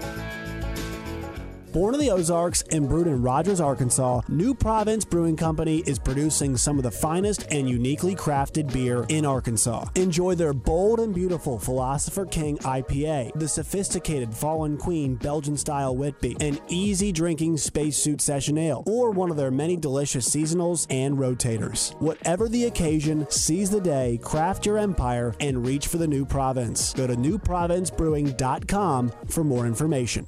Born in the Ozarks and brewed in Rogers, Arkansas, New Province Brewing Company is producing some of the finest and uniquely crafted beer in Arkansas. Enjoy their bold and beautiful Philosopher King I P A, the sophisticated Fallen Queen Belgian-style Whitby, an easy-drinking Spacesuit Session Ale, or one of their many delicious seasonals and rotators. Whatever the occasion, seize the day, craft your empire, and reach for the New Province. Go to new province brewing dot com for more information.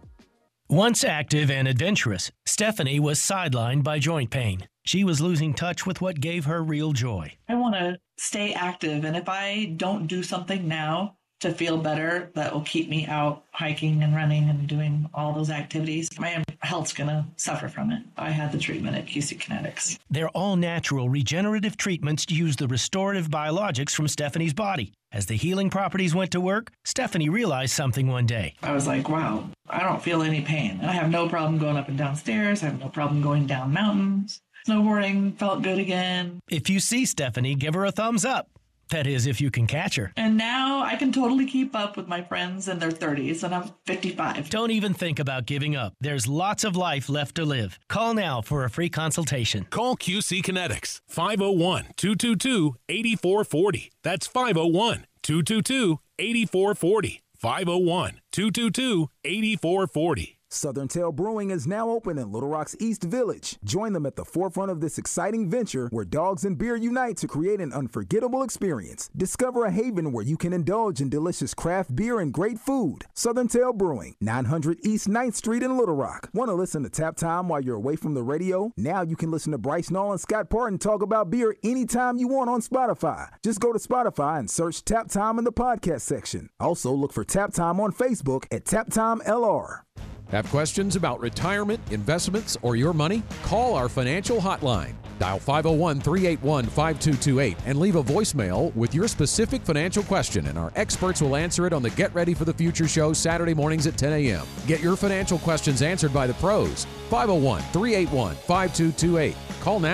Once active and adventurous, Stephanie was sidelined by joint pain. She was losing touch with what gave her real joy. I want to stay active, and if I don't do something now to feel better that will keep me out hiking and running and doing all those activities, my health's going to suffer from it. I had the treatment at Q C Kinetics. Their all-natural regenerative treatments use the restorative biologics from Stephanie's body. As the healing properties went to work, Stephanie realized something one day. I was like, wow, I don't feel any pain. I have no problem going up and down stairs. I have no problem going down mountains. Snowboarding felt good again. If you see Stephanie, give her a thumbs up. That is, if you can catch her. And now I can totally keep up with my friends in their thirties, and I'm fifty-five. Don't even think about giving up. There's lots of life left to live. Call now for a free consultation. Call Q C Kinetics, five oh one, two two two, eight four four oh. That's five oh one, two two two, eight four four oh. five oh one, two two two, eight four four oh. Southern Tail Brewing is now open in Little Rock's East Village. Join them at the forefront of this exciting venture where dogs and beer unite to create an unforgettable experience. Discover a haven where you can indulge in delicious craft beer and great food. Southern Tail Brewing, nine hundred East ninth Street in Little Rock. Want to listen to Tap Time while you're away from the radio? Now you can listen to Bryce Nall and Scott Parton talk about beer anytime you want on Spotify. Just go to Spotify and search Tap Time in the podcast section. Also look for Tap Time on Facebook at Tap Time L R. Have questions about retirement, investments, or your money? Call our financial hotline. Dial five oh one, three eight one, five two two eight and leave a voicemail with your specific financial question, and our experts will answer it on the Get Ready for the Future show Saturday mornings at ten a.m. Get your financial questions answered by the pros. five oh one, three eight one, five two two eight. Call now.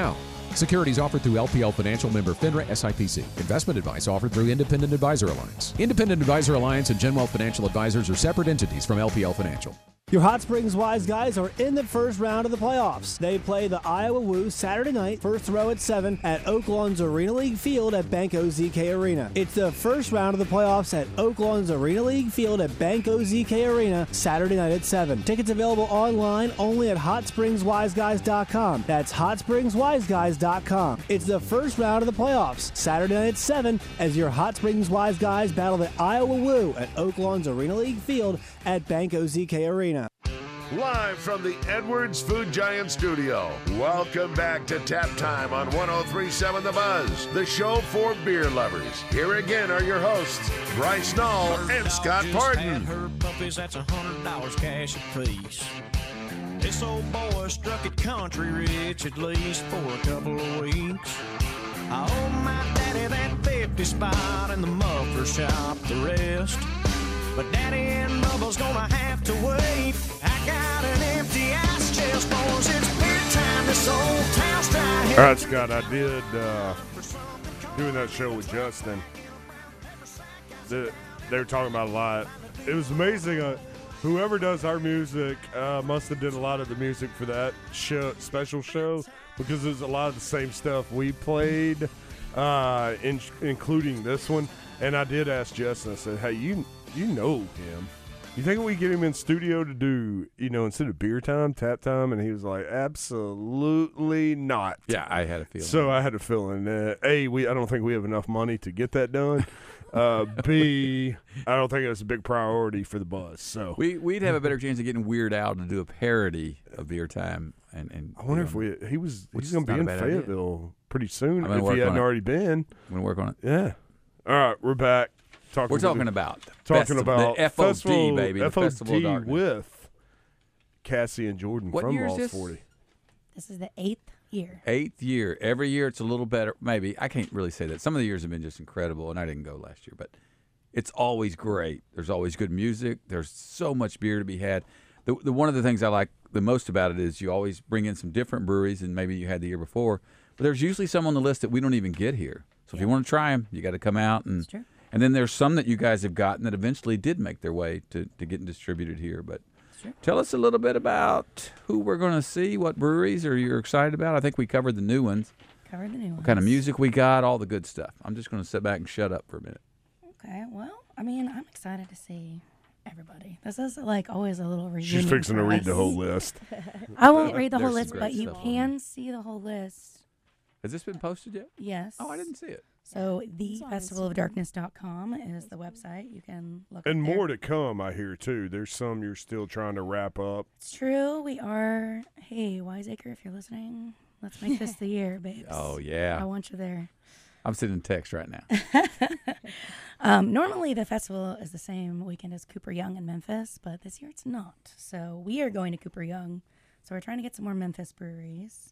Securities offered through L P L Financial, member FINRA S I P C. Investment advice offered through Independent Advisor Alliance. Independent Advisor Alliance and Genwealth Financial Advisors are separate entities from L P L Financial. Your Hot Springs Wise guys are in the first round of the playoffs. They play the Iowa Woo Saturday night, first throw at seven at Oaklawn's Arena League Field at Bank O Z K Arena. It's the first round of the playoffs at Oaklawn's Arena League Field at Bank O Z K Arena, Saturday night at seven. Tickets available online only at hot springs wise guys dot com. That's hot springs wise guys dot com. It's the first round of the playoffs, Saturday night at seven, as your Hot Springs Wise guys battle the Iowa Woo at Oaklawn's Arena League Field at Bank O Z K Arena. Live from the Edwards Food Giant studio, welcome back to Tap Time on one oh three point seven The Buzz, the show for beer lovers. Here again are your hosts, Bryce Knoll and Scott Pardon. Her puppies, that's a hundred dollars cash apiece. This old boy struck it country rich at least for a couple of weeks. I owe my daddy that fifty spot in the muffler shop, the rest. But Daddy and Bubba's gonna have to wait. I got an empty ice chest, boys. It's beer time. This old town's dry. All right, Scott, I did uh, doing that show with Justin. The, they were talking about a lot. It was amazing. Uh, whoever does our music uh, must have did a lot of the music for that show, special show, because there's a lot of the same stuff we played, uh, in, including this one. And I did ask Justin, I said, hey, you you know him. You think we get him in studio to do, you know, instead of beer time, tap time? And he was like, absolutely not. Yeah, I had a feeling. So I had a feeling. Uh, A, we I don't think we have enough money to get that done. Uh, B, I don't think it's a big priority for the Buzz. So we we'd have a better chance of getting Weird Al to do a parody of Beer Time. And, and I wonder if we he was he's going to be in Fayetteville idea. pretty soon I'm if he hadn't already been. I'm going to work on it. Yeah. All right, we're back. Talking we're talking the, about talking festival, about the F O D, festival, baby, the F O D Festival of Darkness. with Cassie and Jordan What from year is Lost this? forty. This is the eighth year. Eighth year. Every year it's a little better. Maybe. I can't really say that. Some of the years have been just incredible, and I didn't go last year, but it's always great. There's always good music. There's so much beer to be had. The, the One of the things I like the most about it is you always bring in some different breweries than maybe you had the year before, but there's usually some on the list that we don't even get here. So if you want to try them, you got to come out. And That's true. And then there's some that you guys have gotten that eventually did make their way to, to getting distributed here. But tell us a little bit about who we're going to see, what breweries are you excited about. I think we covered the new ones. Covered the new ones. What kind of music we got, all the good stuff. I'm just going to sit back and shut up for a minute. Okay, well, I mean, I'm excited to see everybody. This is like always a little reunion. She's fixing for to read us. the whole list. I won't read the There's whole some list, great but you stuff on can see the whole list. Has this been posted yet? Yes. Oh, I didn't see it. So the festival of darkness dot com is the website. You can look And up there. more to come, I hear, too. There's some you're still trying to wrap up. It's true. We are. Hey, Wiseacre, if you're listening, let's make this the year, babes. Oh, yeah. I want you there. I'm sending text right now. um, normally, the festival is the same weekend as Cooper Young in Memphis, but this year it's not. So we are going to Cooper Young. So we're trying to get some more Memphis breweries.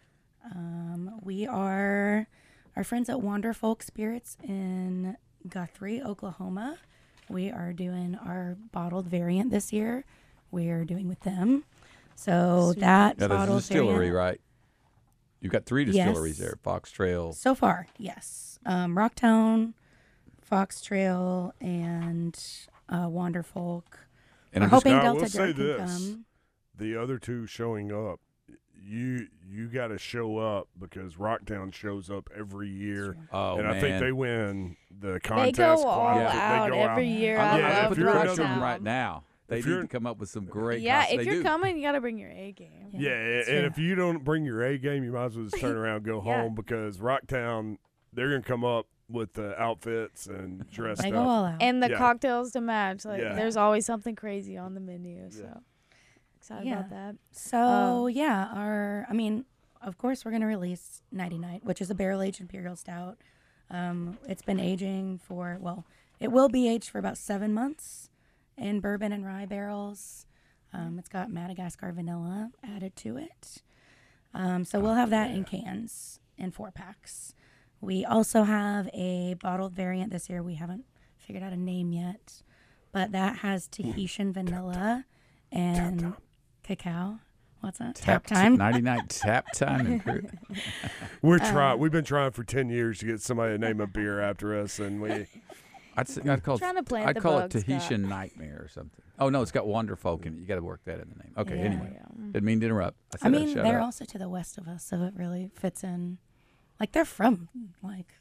Um, we are our friends at Wanderfolk Spirits in Guthrie, Oklahoma. We are doing our bottled variant this year. We are doing with them. So Sweet. that Yeah, there's a bottled distillery, variant, right? You've got three distilleries Yes. there. Fox Trail. So far, yes. Um, Rocktown, Fox Trail, and uh, Wanderfolk. And We're I'm just- hoping Now, I Delta will say Dare can this. come. The other two showing up, you you got to show up because Rocktown shows up every year. Oh, and I think man. they win the They contest. go quite all a bit. They out go every year. I'm I going to love put the you're pressure on another- them right now. They If need you're- to come up with some great Yeah, concepts. if They you're do. coming, you got to bring your A game. Yeah, and, and if you don't bring your A game, you might as well just turn around and go Yeah. home because Rocktown, they're going to come up with the outfits and dressed They up. go all out. And the Yeah. cocktails to match. Like, Yeah. there's always something crazy on the menu. So excited Yeah. about that. So Um, yeah, our I mean, of course, we're going to release Nighty Night, which is a barrel-aged imperial stout. Um, it's been aging for, well, it will be aged for about seven months in bourbon and rye barrels. Um, it's got Madagascar vanilla added to it. Um, so we'll have that in cans in four packs. We also have a bottled variant this year. We haven't figured out a name yet, but that has Tahitian vanilla and cacao. What's that? Tap, Tap time? ninety-nine tap time. And crew. We're Um, trying. We've been trying for ten years to get somebody to name a beer after us, and we. I'd, say, I'd call, Trying to plant I'd the call bugs, it Tahitian Scott. Nightmare or something. Oh, no, it's got Wonderfolk in it. You got to work that in the name. Okay, Yeah. anyway. Yeah. Didn't mean to interrupt. I, said I I'd mean, shut they're up. also to the west of us, so it really fits in. Like, they're from, like,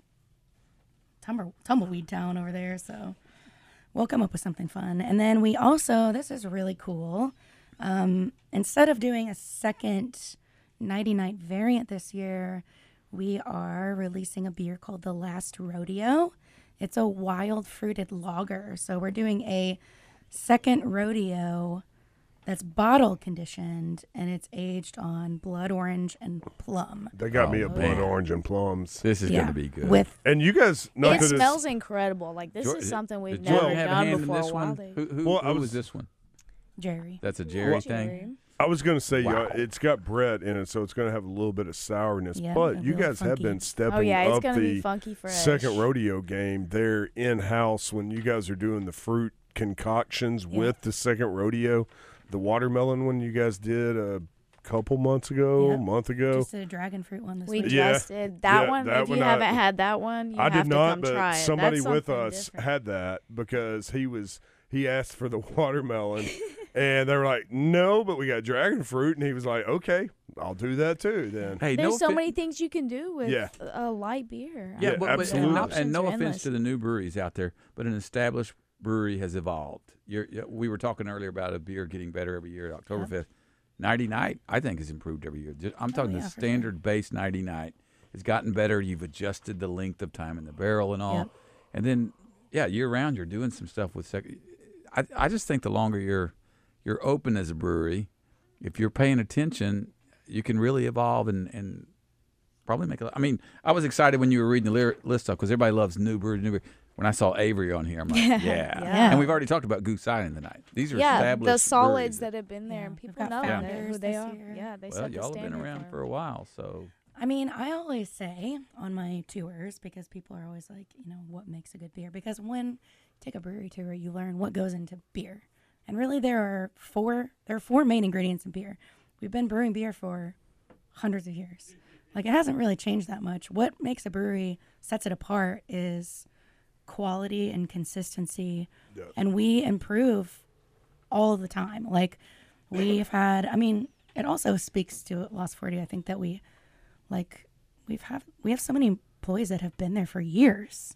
tumble, Tumbleweed Town over there, so we'll come up with something fun. And then we also, this is really cool, um, instead of doing a second nighty-night variant this year, we are releasing a beer called The Last Rodeo. It's a wild fruited lager, so we're doing a second rodeo that's bottle conditioned, and it's aged on blood orange and plum. They got Oh, me a blood man. orange and plums. This is Yeah. going to be good. With And you guys, not It that it's- smells incredible. Like this George- is something we've did Jordan never have a done hand in before. this one? Wild egg. Who, who, Well, who I was, was- this one? Jerry. That's a Jerry Well, thing? Jerry. I was going to say, Wow. uh, it's got bread in it, so it's going to have a little bit of sourness. Yeah, a but you little guys have funky. been stepping Oh yeah, it's up gonna be the funky fresh. second rodeo game there in house when you guys are doing the fruit concoctions Yeah. with the second rodeo. The watermelon one you guys did a couple months ago, Yep. a month ago. Just a dragon fruit one this We week. Yeah. just did that Yeah, one. that if one you I- haven't had that one, you I have did to not, come but try it. somebody That's with something us different. had that because he was he asked for the watermelon, and they were like, "No, but we got dragon fruit," and he was like, "Okay, I'll do that too." Then Hey, There's no so offi- many things you can do with Yeah. a light beer. Yeah, Yeah, but, but absolutely. and, no, Options and no are offense endless. to the new breweries out there, but an established brewery has evolved. You're, you we were talking earlier about a beer getting better every year at Oktoberfest. Nighty Night, I think, has improved every year. Just, I'm talking yeah, the for standard base Nighty Night has gotten better. You've adjusted the length of time in the barrel and all, Yep. and then yeah, year round you're doing some stuff with sec- I I just think the longer you're you're open as a brewery, if you're paying attention, you can really evolve and and probably make a lot. I mean, I was excited when you were reading the lyric list stuff because everybody loves new brewery, new brewery. When I saw Avery on here, I'm like, yeah. Yeah. And we've already talked about Goose Island tonight. These are Yeah, established the solids breweries that have been there, Yeah, and we've people got know that, founders who they this are. year. Yeah, they Well, set the y'all have been standard around for for a while, so I mean, I always say on my tours, because people are always like, you know, what makes a good beer? Because when you take a brewery tour, you learn what goes into beer. And really there are four there are four main ingredients in beer. We've been brewing beer for hundreds of years. Like it hasn't really changed that much. What makes a brewery sets it apart is quality and consistency. Yeah. And we improve all the time. Like we've had I mean, it also speaks to Lost forty, I think, that we like we've have we have so many employees that have been there for years.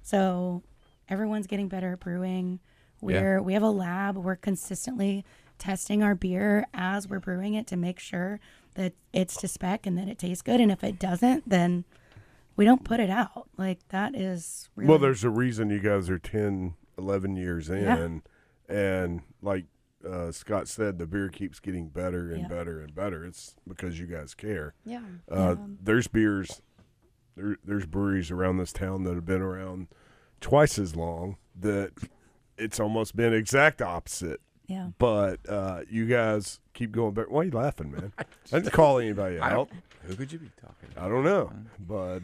So everyone's getting better at brewing. We're Yeah. we have a lab. We're consistently testing our beer as we're brewing it to make sure that it's to spec and that it tastes good. And if it doesn't, then we don't put it out. Like that is really well, there's a reason you guys are ten, eleven years in, Yeah. and like uh, Scott said, the beer keeps getting better and Yeah. better and better. It's because you guys care. Yeah. Uh, Yeah. There's beers, there, there's breweries around this town that have been around twice as long that it's almost been exact opposite. Yeah. But uh, you guys keep going back. Why are you laughing, man? I didn't call anybody I out. don't, who could you be talking about? I don't know, but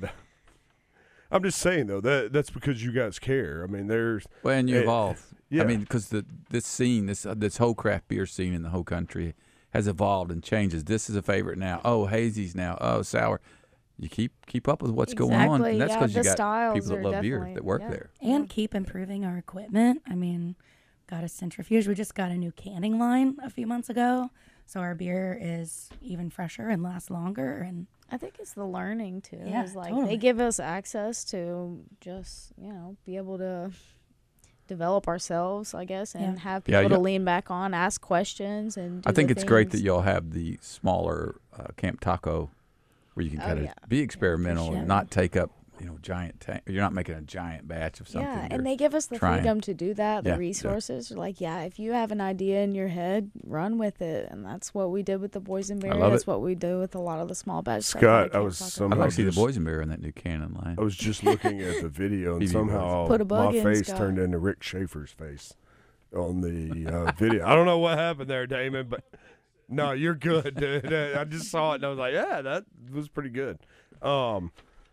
I'm just saying though that that's because you guys care. I mean, there's Well, and you eh, evolve. yeah. I mean, because the this scene, this uh, this whole craft beer scene in the whole country has evolved and changes. This is a favorite now. Oh, hazy's now. Oh, sour. You keep keep up with what's going on, Exactly, and that's yeah, because you the got styles people that are love beer definitely- that work yeah. there. and keep improving our equipment. I mean, got a centrifuge. We just got a new canning line a few months ago, so our beer is even fresher and lasts longer. And I think it's the learning too. Yeah, It's like totally. they give us access to just, you know, be able to develop ourselves, I guess, and Yeah. have Yeah, people to yeah. lean back on, ask questions, and do I think the it's great that things. y'all have the smaller uh, Camp Taco where you can Oh, kind of yeah. be experimental sure. and not take up, you know, giant tank. You're not making a giant batch of something. Yeah, You're and they give us the trying. freedom to do that, the Yeah, yeah. resources. They're like, yeah, if you have an idea in your head, run with it. And that's what we did with the Boysenberry. love That's it. what we do with a lot of the small batch stuff Scott, that I can't was talk about. somehow I'd like to see the just- boysenberry in that new cannon line. I was just looking at the video, and P B somehow Put a bug my in, face Scott. turned into Rick Schaefer's face on the uh, video. I don't know what happened there, Damon, but no, you're good, dude. I just saw it, and I was like, yeah, that was pretty good. Um,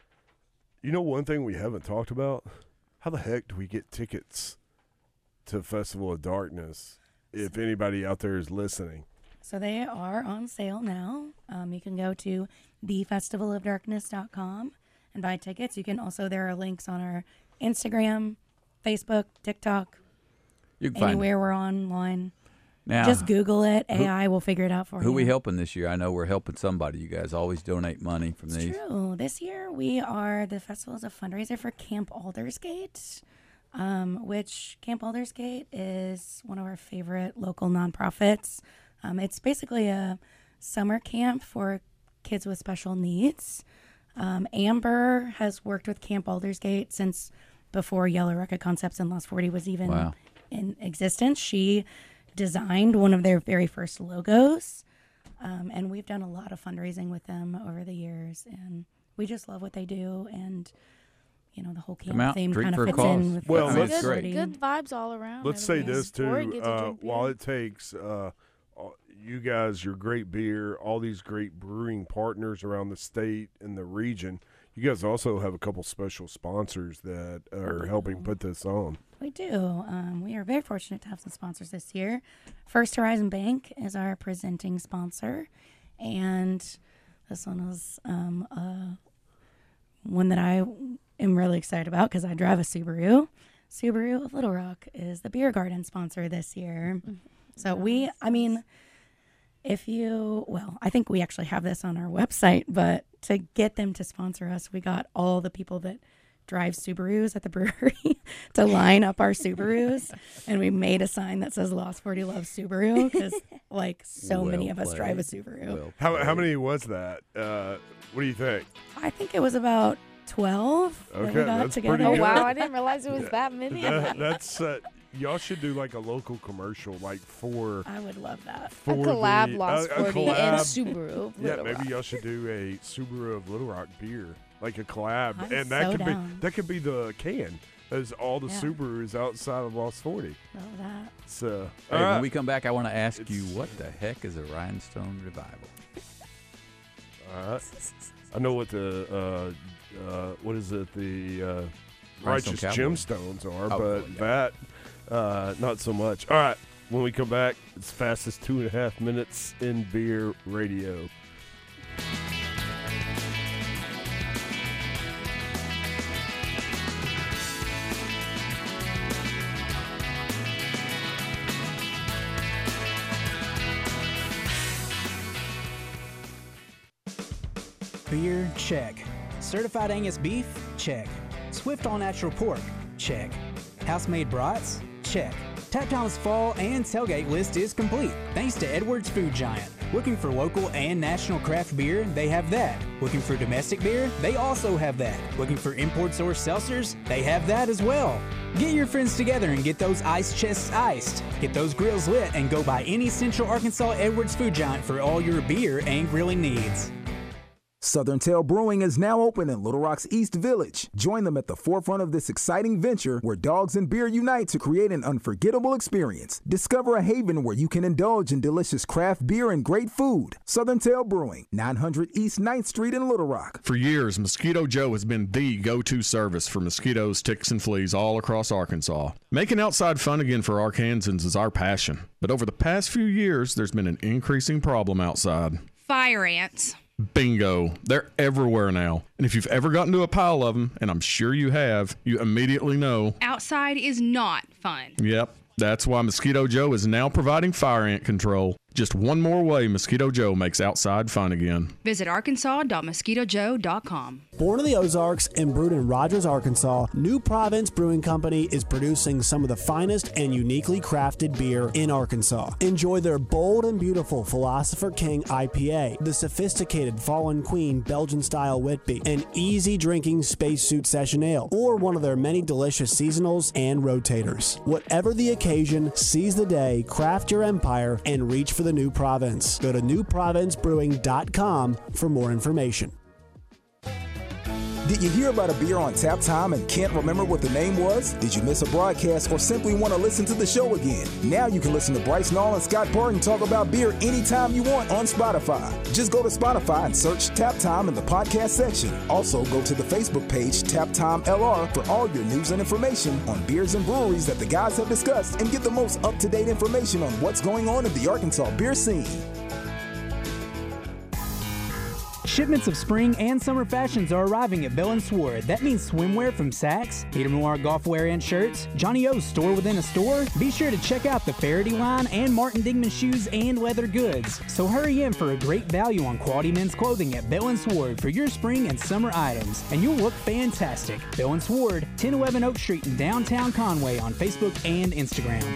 you know, one thing we haven't talked about: how the heck do we get tickets to Festival of Darkness? If anybody out there is listening, So they are on sale now. Um, you can go to the festival of darkness dot com and buy tickets. You can also, there are links on our Instagram, Facebook, TikTok, you can anywhere find we're online. Now, just Google it. A I who, will figure it out for who you. Who we helping this year? I know we're helping somebody. You guys always donate money from it's these. True. This year we are, the festival is a fundraiser for Camp Aldersgate, um, which Camp Aldersgate is one of our favorite local nonprofits. Um, it's basically a summer camp for kids with special needs. Um, Amber has worked with Camp Aldersgate since before Yellow Rocket Concepts and Lost forty was even wow. in existence. She designed one of their very first logos, um, and we've done a lot of fundraising with them over the years, and we just love what they do, and you know the whole camp out, theme drink kind for of a fits cause. in with Well, the let's- good, city. good vibes all around. Let's say Everything. this Or it too. gets to Uh, drink beer. while it takes uh, all- you guys, your great beer, all these great brewing partners around the state and the region, you guys also have a couple special sponsors that are helping put this on. We do. Um, we are very fortunate to have some sponsors this year. First Horizon Bank is our presenting sponsor, and this one was um, uh, one that I am really excited about because I drive a Subaru. Subaru of Little Rock is the beer garden sponsor this year. So we, I mean, if you, well, I think we actually have this on our website, but to get them to sponsor us, we got all the people that drive Subarus at the brewery to line up our Subarus, and we made a sign that says Lost forty loves Subaru because like so Well many of us played. drive a Subaru. Well how how many was that? Uh, what do you think? I think it was about twelve that Okay, we got that's together. pretty Oh good. wow! I didn't realize it was that many. That, that's uh, y'all should do like a local commercial, like for I would love that. A for collab the, Lost a- a forty and collab. Subaru of Yeah, Little maybe Rock. y'all should do a Subaru of Little Rock beer, like a collab, I'm and that so could down. be that could be the can. As all the Yeah. Subarus outside of Lost forty. Love that. So, Hey, all when right. we come back, I want to ask you what the heck is a Rhinestone Revival? All right. I know what the uh, uh, what is it? The uh, Rhinestone righteous Cowboy. gemstones are, Oh, but yeah. that uh, not so much. All right. When we come back, it's fastest two and a half minutes in beer radio. Beer, check. Certified Angus beef? Check. Swift All Natural pork? Check. House-made brats? Check. Tap Time's fall and tailgate list is complete, thanks to Edwards Food Giant. Looking for local and national craft beer? They have that. Looking for domestic beer? They also have that. Looking for import source seltzers? They have that as well. Get your friends together and get those ice chests iced. Get those grills lit and go by any Central Arkansas Edwards Food Giant for all your beer and grilling needs. Southern Tail Brewing is now open in Little Rock's East Village. Join them at the forefront of this exciting venture where dogs and beer unite to create an unforgettable experience. Discover a haven where you can indulge in delicious craft beer and great food. Southern Tail Brewing, nine hundred East ninth Street in Little Rock. For years, Mosquito Joe has been the go-to service for mosquitoes, ticks, and fleas all across Arkansas. Making outside fun again for Arkansans is our passion. But over the past few years, there's been an increasing problem outside. Fire ants. Bingo. They're everywhere now. And if you've ever gotten to a pile of them, and I'm sure you have, you immediately know, Outside is not fun. yep, that's why Mosquito Joe is now providing fire ant control. Just one more way Mosquito Joe makes outside fun again. Visit arkansas dot mosquito joe dot com. Born in the Ozarks and brewed in Rogers, Arkansas, New Province Brewing Company is producing some of the finest and uniquely crafted beer in Arkansas. Enjoy their bold and beautiful Philosopher King I P A, the sophisticated Fallen Queen Belgian-style Whitby, an easy-drinking Spacesuit Session Ale, or one of their many delicious seasonals and rotators. Whatever the occasion, seize the day, craft your empire, and reach for the New Province. Go to new province brewing dot com for more information. Did you hear about a beer on Tap Time and can't remember what the name was? Did you miss a broadcast or simply want to listen to the show again? Now you can listen to Bryce Nall and Scott Barton talk about beer anytime you want on Spotify. Just go to Spotify and search Tap Time in the podcast section. Also, go to the Facebook page Tap Time L R for all your news and information on beers and breweries that the guys have discussed, and get the most up-to-date information on what's going on in the Arkansas beer scene. Shipments of spring and summer fashions are arriving at Bell and Sword. That means swimwear from Saks, Peter Noir golf wear and shirts, Johnny O's store within a store. Be sure to check out the Faraday line and Martin Dingman shoes and leather goods. So hurry in for a great value on quality men's clothing at Bell and Sword for your spring and summer items, and you'll look fantastic. Bell and Sword, ten eleven Oak Street in downtown Conway on Facebook and Instagram.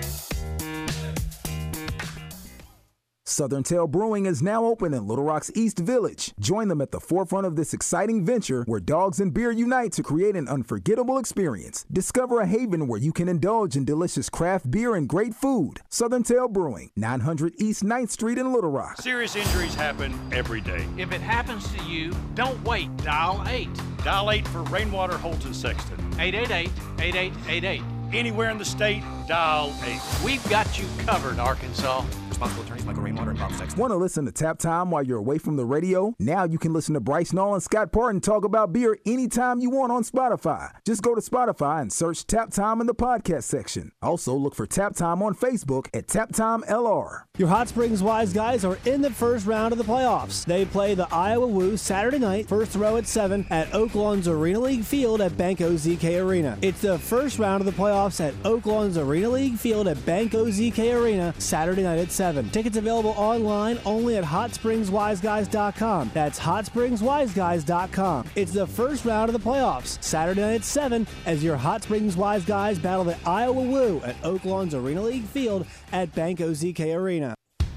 Southern Tail Brewing is now open in Little Rock's East Village. Join them at the forefront of this exciting venture where dogs and beer unite to create an unforgettable experience. Discover a haven where you can indulge in delicious craft beer and great food. Southern Tail Brewing, nine hundred East ninth Street in Little Rock. Serious injuries happen every day. If it happens to you, don't wait. Dial eight. Dial eight for Rainwater, Holt, and Sexton. eight eight eight, eight eight eight eight. Anywhere in the state, dial eight. We've got you covered, Arkansas. Responsible attorneys Michael Rainwater and Bob Sexton. Want to listen to Tap Time while you're away from the radio? Now you can listen to Bryce Nall and Scott Parton talk about beer anytime you want on Spotify. Just go to Spotify and search Tap Time in the podcast section. Also, look for Tap Time on Facebook at Tap Time L R. Your Hot Springs Wise Guys are in the first round of the playoffs. They play the Iowa Woo Saturday night, first row at seven at Oaklawn's Arena League Field at Bank O Z K Arena. It's the first round of the playoffs at Oaklawn's Arena League Field at Bank O Z K Arena Saturday night at seven. Tickets available online only at hot springs wise guys dot com. That's hot springs wise guys dot com. It's the first round of the playoffs, Saturday night at seven, as your Hot Springs Wise Guys battle the Iowa Woo at Oaklawn's Arena League Field at Bank O Z K Arena.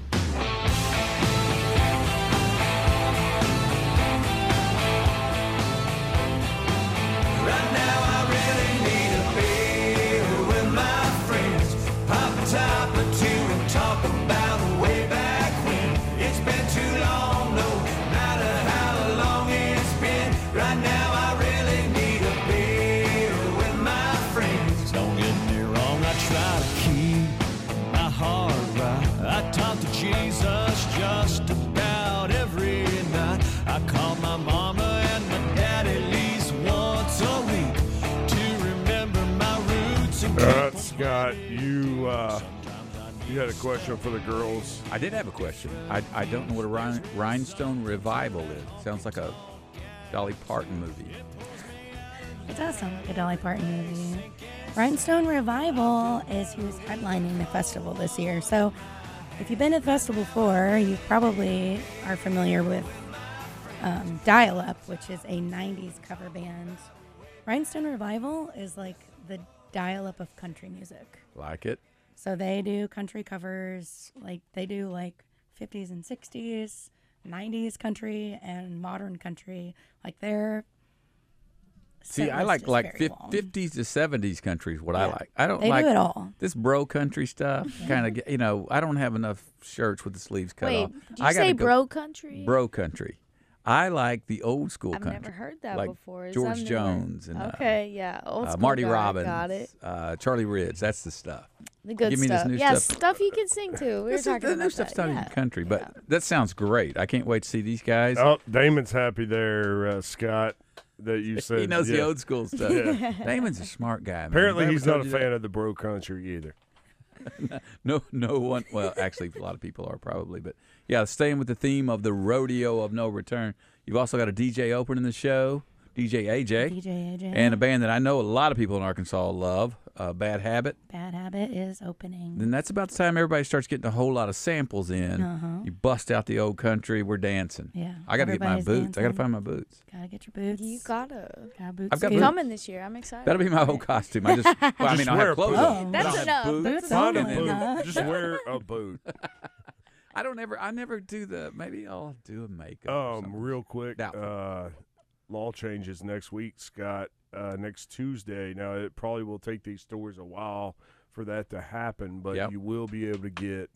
Jesus just about every night. I call my mama and my dad at least once a week to remember my roots. And All right, Scott, you uh, you had a question for the girls. I did have a question. I, I don't know what a Rhin- Rhinestone Revival is. Sounds like a Dolly Parton movie. It does sound like a Dolly Parton movie. Rhinestone Revival is who's headlining the festival this year. So if you've been to the festival before, you probably are familiar with um, Dial Up, which is a nineties cover band. Rhinestone Revival is like the Dial Up of country music. Like it? So they do country covers, like they do like fifties and sixties, nineties country, and modern country. Like they're See, I like like fifties to seventies country is what Yeah. I like. I don't They do like it all. this bro country stuff. Kind of, you know, I don't have enough shirts with the sleeves cut Wait, off. did you I gotta say go- bro country? Bro country. I like the old school I've country. never heard that like before. Is George that newer? Jones and Okay, yeah, uh, old uh, school Marty guy, Robbins, got it. Uh, Charlie Ridge. That's the stuff. The good Give me stuff. this new yeah, stuff. stuff you can sing to. We were This is- talking the about new stuff's that. not Yeah. even country, but that sounds great. I can't wait to see these guys. Oh, Damon's happy there, uh, Scott, that you said. He knows the yeah. old school stuff. Yeah. Damon's a smart guy. Man. Apparently, Have I he's ever not a told you fan that? of the bro country either. no, no one. Well, actually, a lot of people are probably, but yeah, staying with the theme of the rodeo of no return. You've also got a D J opening the show, D J A J, D J A J. and a band that I know a lot of people in Arkansas love, uh, Bad Habit. Bad Habit is opening. Then that's about the time everybody starts getting a whole lot of samples in. Uh-huh. You bust out the old country, we're dancing. Yeah, I got to get my everybody's boots. I got to dancing. find my boots. Gotta get your boots. You gotta. Got boots. I've got too. boots. Coming this year. I'm excited. That'll be my whole costume. I just, well, I Just mean, I wear have a clothes boot. on. That's but I have enough. boots. Boots Find a only. boot. huh? Just wear a boot. I don't ever. I never do the. Maybe I'll do a makeup. or Um, something. real quick, Doubtful. uh, law changes next week, Scott. Uh, next Tuesday. Now it probably will take these stores a while for that to happen, but Yep. you will be able to get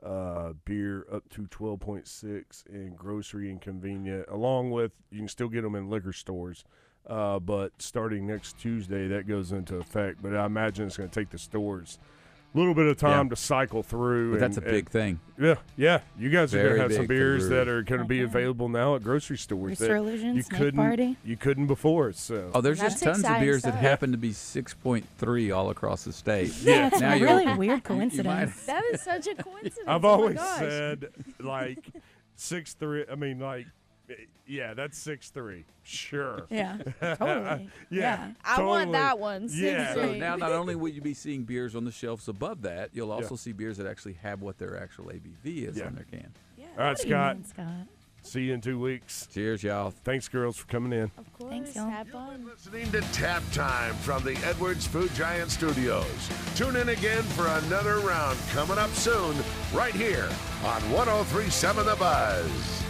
uh, beer up to twelve point six in grocery and convenient, along with you can still get them in liquor stores. Uh, but starting next Tuesday, that goes into effect. But I imagine it's going to take the stores a little bit of time Yeah. to cycle through. But that's and, a big and, thing. Yeah, yeah. You guys are Very going to have some big beers for that brewery. are going to be available now at grocery stores Rooster that Illusion, you Snake couldn't Party. you couldn't before. So Oh, there's That's just tons of exciting beers that stuff. happen to be six point three all across the state. Yeah, it's Now a you'll- really you- weird you might- coincidence. That is such a coincidence. I've Oh my always gosh. said like six three. I mean, like, yeah, that's six three. Sure. Yeah, totally. yeah. Yeah. I want totally. that one. Six Yeah. So three. now, not only will you be seeing beers on the shelves above that, you'll also see beers that actually have what their actual A B V is Yeah. on their can. Yeah, All right, what do you Scott. mean, Scott. See you in two weeks. Cheers, y'all. Thanks, girls, for coming in. Of course. Thanks, y'all. Have fun. Listening to Tap Time from the Edwards Food Giant Studios. Tune in again for another round coming up soon, right here on one oh three point seven The Buzz.